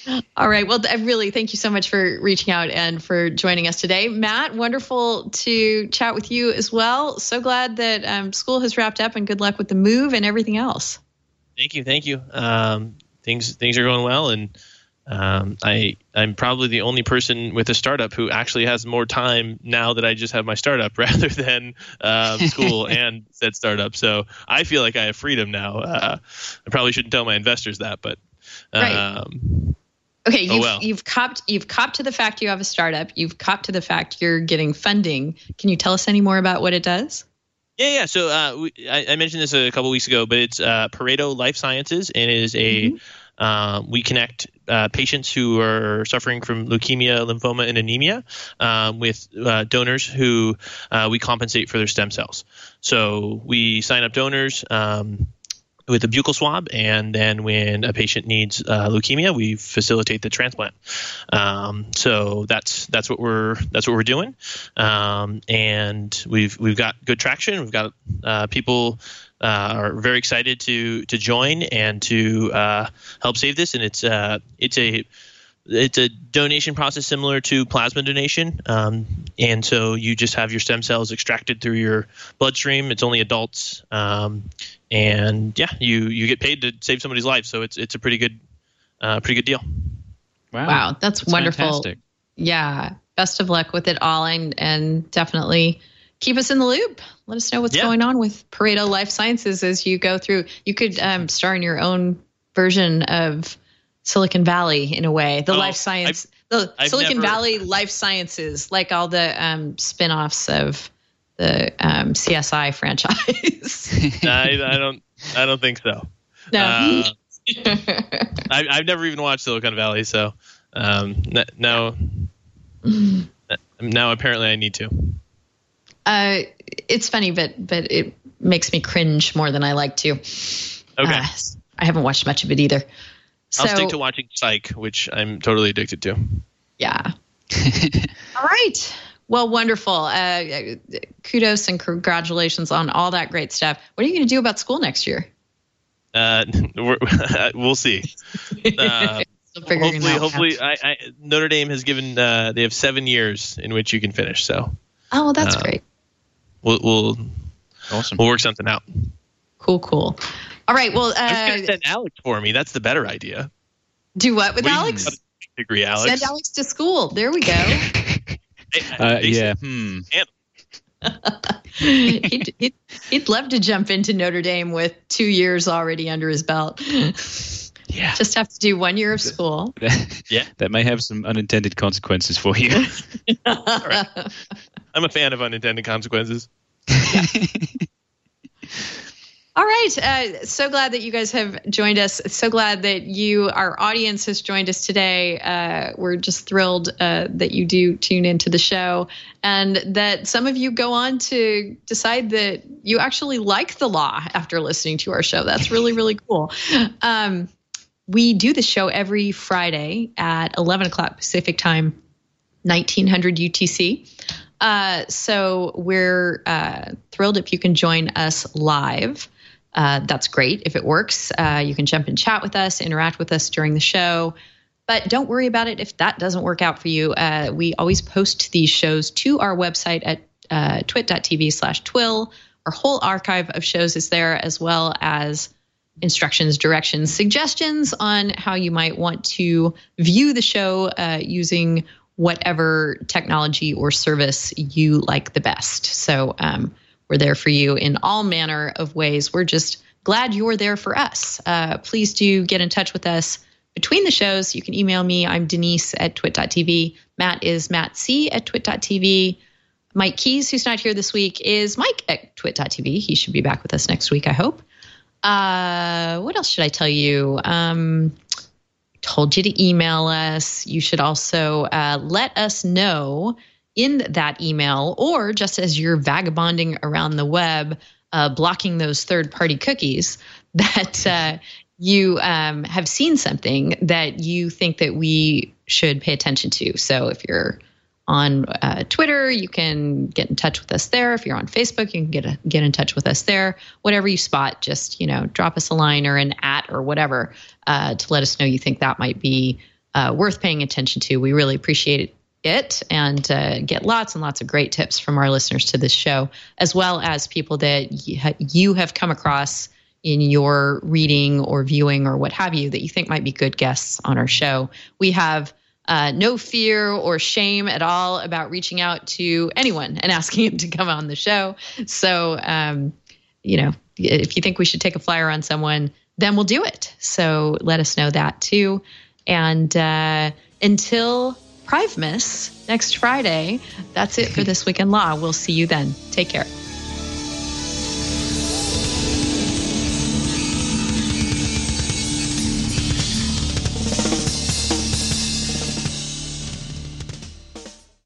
All right. Well, I really thank you so much for reaching out and for joining us today. Matt, wonderful to chat with you as well. So glad that um, school has wrapped up, and good luck with the move and everything else.
Thank you. Thank you. Um, things things are going well, and um, I, I'm probably the only person with a startup who actually has more time now that I just have my startup rather than um, school and said startup. So I feel like I have freedom now. Uh, I probably shouldn't tell my investors that, but um,
right. Okay, you've,
oh well.
you've copped you've copped to the fact you have a startup. You've copped to the fact you're getting funding. Can you tell us any more about what it does?
Yeah, yeah. So uh, we, I, I mentioned this a couple weeks ago, but it's uh, Pareto Life Sciences, and it is a mm-hmm. uh, we connect uh, patients who are suffering from leukemia, lymphoma, and anemia um, with uh, donors who uh, we compensate for their stem cells. So we sign up donors Um, with a buccal swab, and then when a patient needs uh, leukemia, we facilitate the transplant. Um, so that's that's what we're that's what we're doing, um, and we've we've got good traction. We've got uh, people uh, are very excited to to join and to uh, help save this, and it's uh, it's a It's a donation process similar to plasma donation, um, and so you just have your stem cells extracted through your bloodstream. It's only adults, um, and yeah, you you get paid to save somebody's life. So it's it's a pretty good, uh, pretty good deal.
Wow,
wow that's, that's wonderful.
Fantastic.
Yeah, best of luck with it all, and and definitely keep us in the loop. Let us know what's
yeah.
going on with Pareto Life Sciences as you go through. You could um, star in your own version of Silicon Valley in a way, the
oh,
life science,
I've,
the
I've
Silicon
never,
Valley life sciences, like all the um, spin-offs of the um, C S I franchise.
I, I don't, I don't think so.
No,
uh, I, I've never even watched Silicon Valley, so um, now, now apparently I need to.
Uh, it's funny, but but it makes me cringe more than I like to.
Okay,
uh, I haven't watched much of it either. So,
I'll stick to watching Psych, which I'm totally addicted to.
Yeah. All right. Well, wonderful. Uh, kudos and congratulations on all that great stuff. What are you going to do about school next year?
Uh, we're, we'll see. Uh, hopefully, hopefully, I, I, Notre Dame has given. Uh, they have seven years in which you can finish. So.
Oh, well, that's
uh,
great.
We'll, we'll
awesome.
We'll work something out.
Cool, cool. All right. Well, uh,
I was going to send Alex for me. That's the better idea.
Do what with
Wait,
Alex?
Degree, Alex.
Send Alex to school. There we go.
uh, yeah. Hmm.
he'd, he'd, he'd love to jump into Notre Dame with two years already under his belt.
Yeah.
Just have to do one year of school.
Yeah.
That may have some unintended consequences for you.
Right. I'm a fan of unintended consequences.
Yeah. All right. Uh, so glad that you guys have joined us. So glad that you, our audience, has joined us today. Uh, we're just thrilled uh, that you do tune into the show, and that some of you go on to decide that you actually like the law after listening to our show. That's really, really cool. Um, we do the show every Friday at eleven o'clock Pacific time, nineteen hundred U T C. Uh, so we're uh, thrilled if you can join us live. Uh, that's great. If it works, uh, you can jump and chat with us, interact with us during the show. But don't worry about it if that doesn't work out for you. Uh, we always post these shows to our website at uh, twit.tv slash twill. Our whole archive of shows is there, as well as instructions, directions, suggestions on how you might want to view the show uh, using whatever technology or service you like the best. So um, we're there for you in all manner of ways. We're just glad you're there for us. Uh, please do get in touch with us between the shows. You can email me. I'm Denise at twit.tv. Matt is Matt C at twit.tv. Mike Keys, who's not here this week, is Mike at twit.tv. He should be back with us next week, I hope. Uh, what else should I tell you? Um, told you to email us. You should also uh, let us know in that email, or just as you're vagabonding around the web, uh, blocking those third-party cookies, that uh, you um, have seen something that you think that we should pay attention to. So if you're on uh, Twitter, you can get in touch with us there. If you're on Facebook, you can get a, get in touch with us there. Whatever you spot, just, you know, drop us a line or an at or whatever uh, to let us know you think that might be uh, worth paying attention to. We really appreciate it and uh, get lots and lots of great tips from our listeners to this show, as well as people that y- you have come across in your reading or viewing or what have you that you think might be good guests on our show. We have uh, no fear or shame at all about reaching out to anyone and asking them to come on the show. So, um, you know, if you think we should take a flyer on someone, then we'll do it. So let us know that too. And uh, until Privemas next Friday, that's it for This Week in Law. We'll see you then. Take care.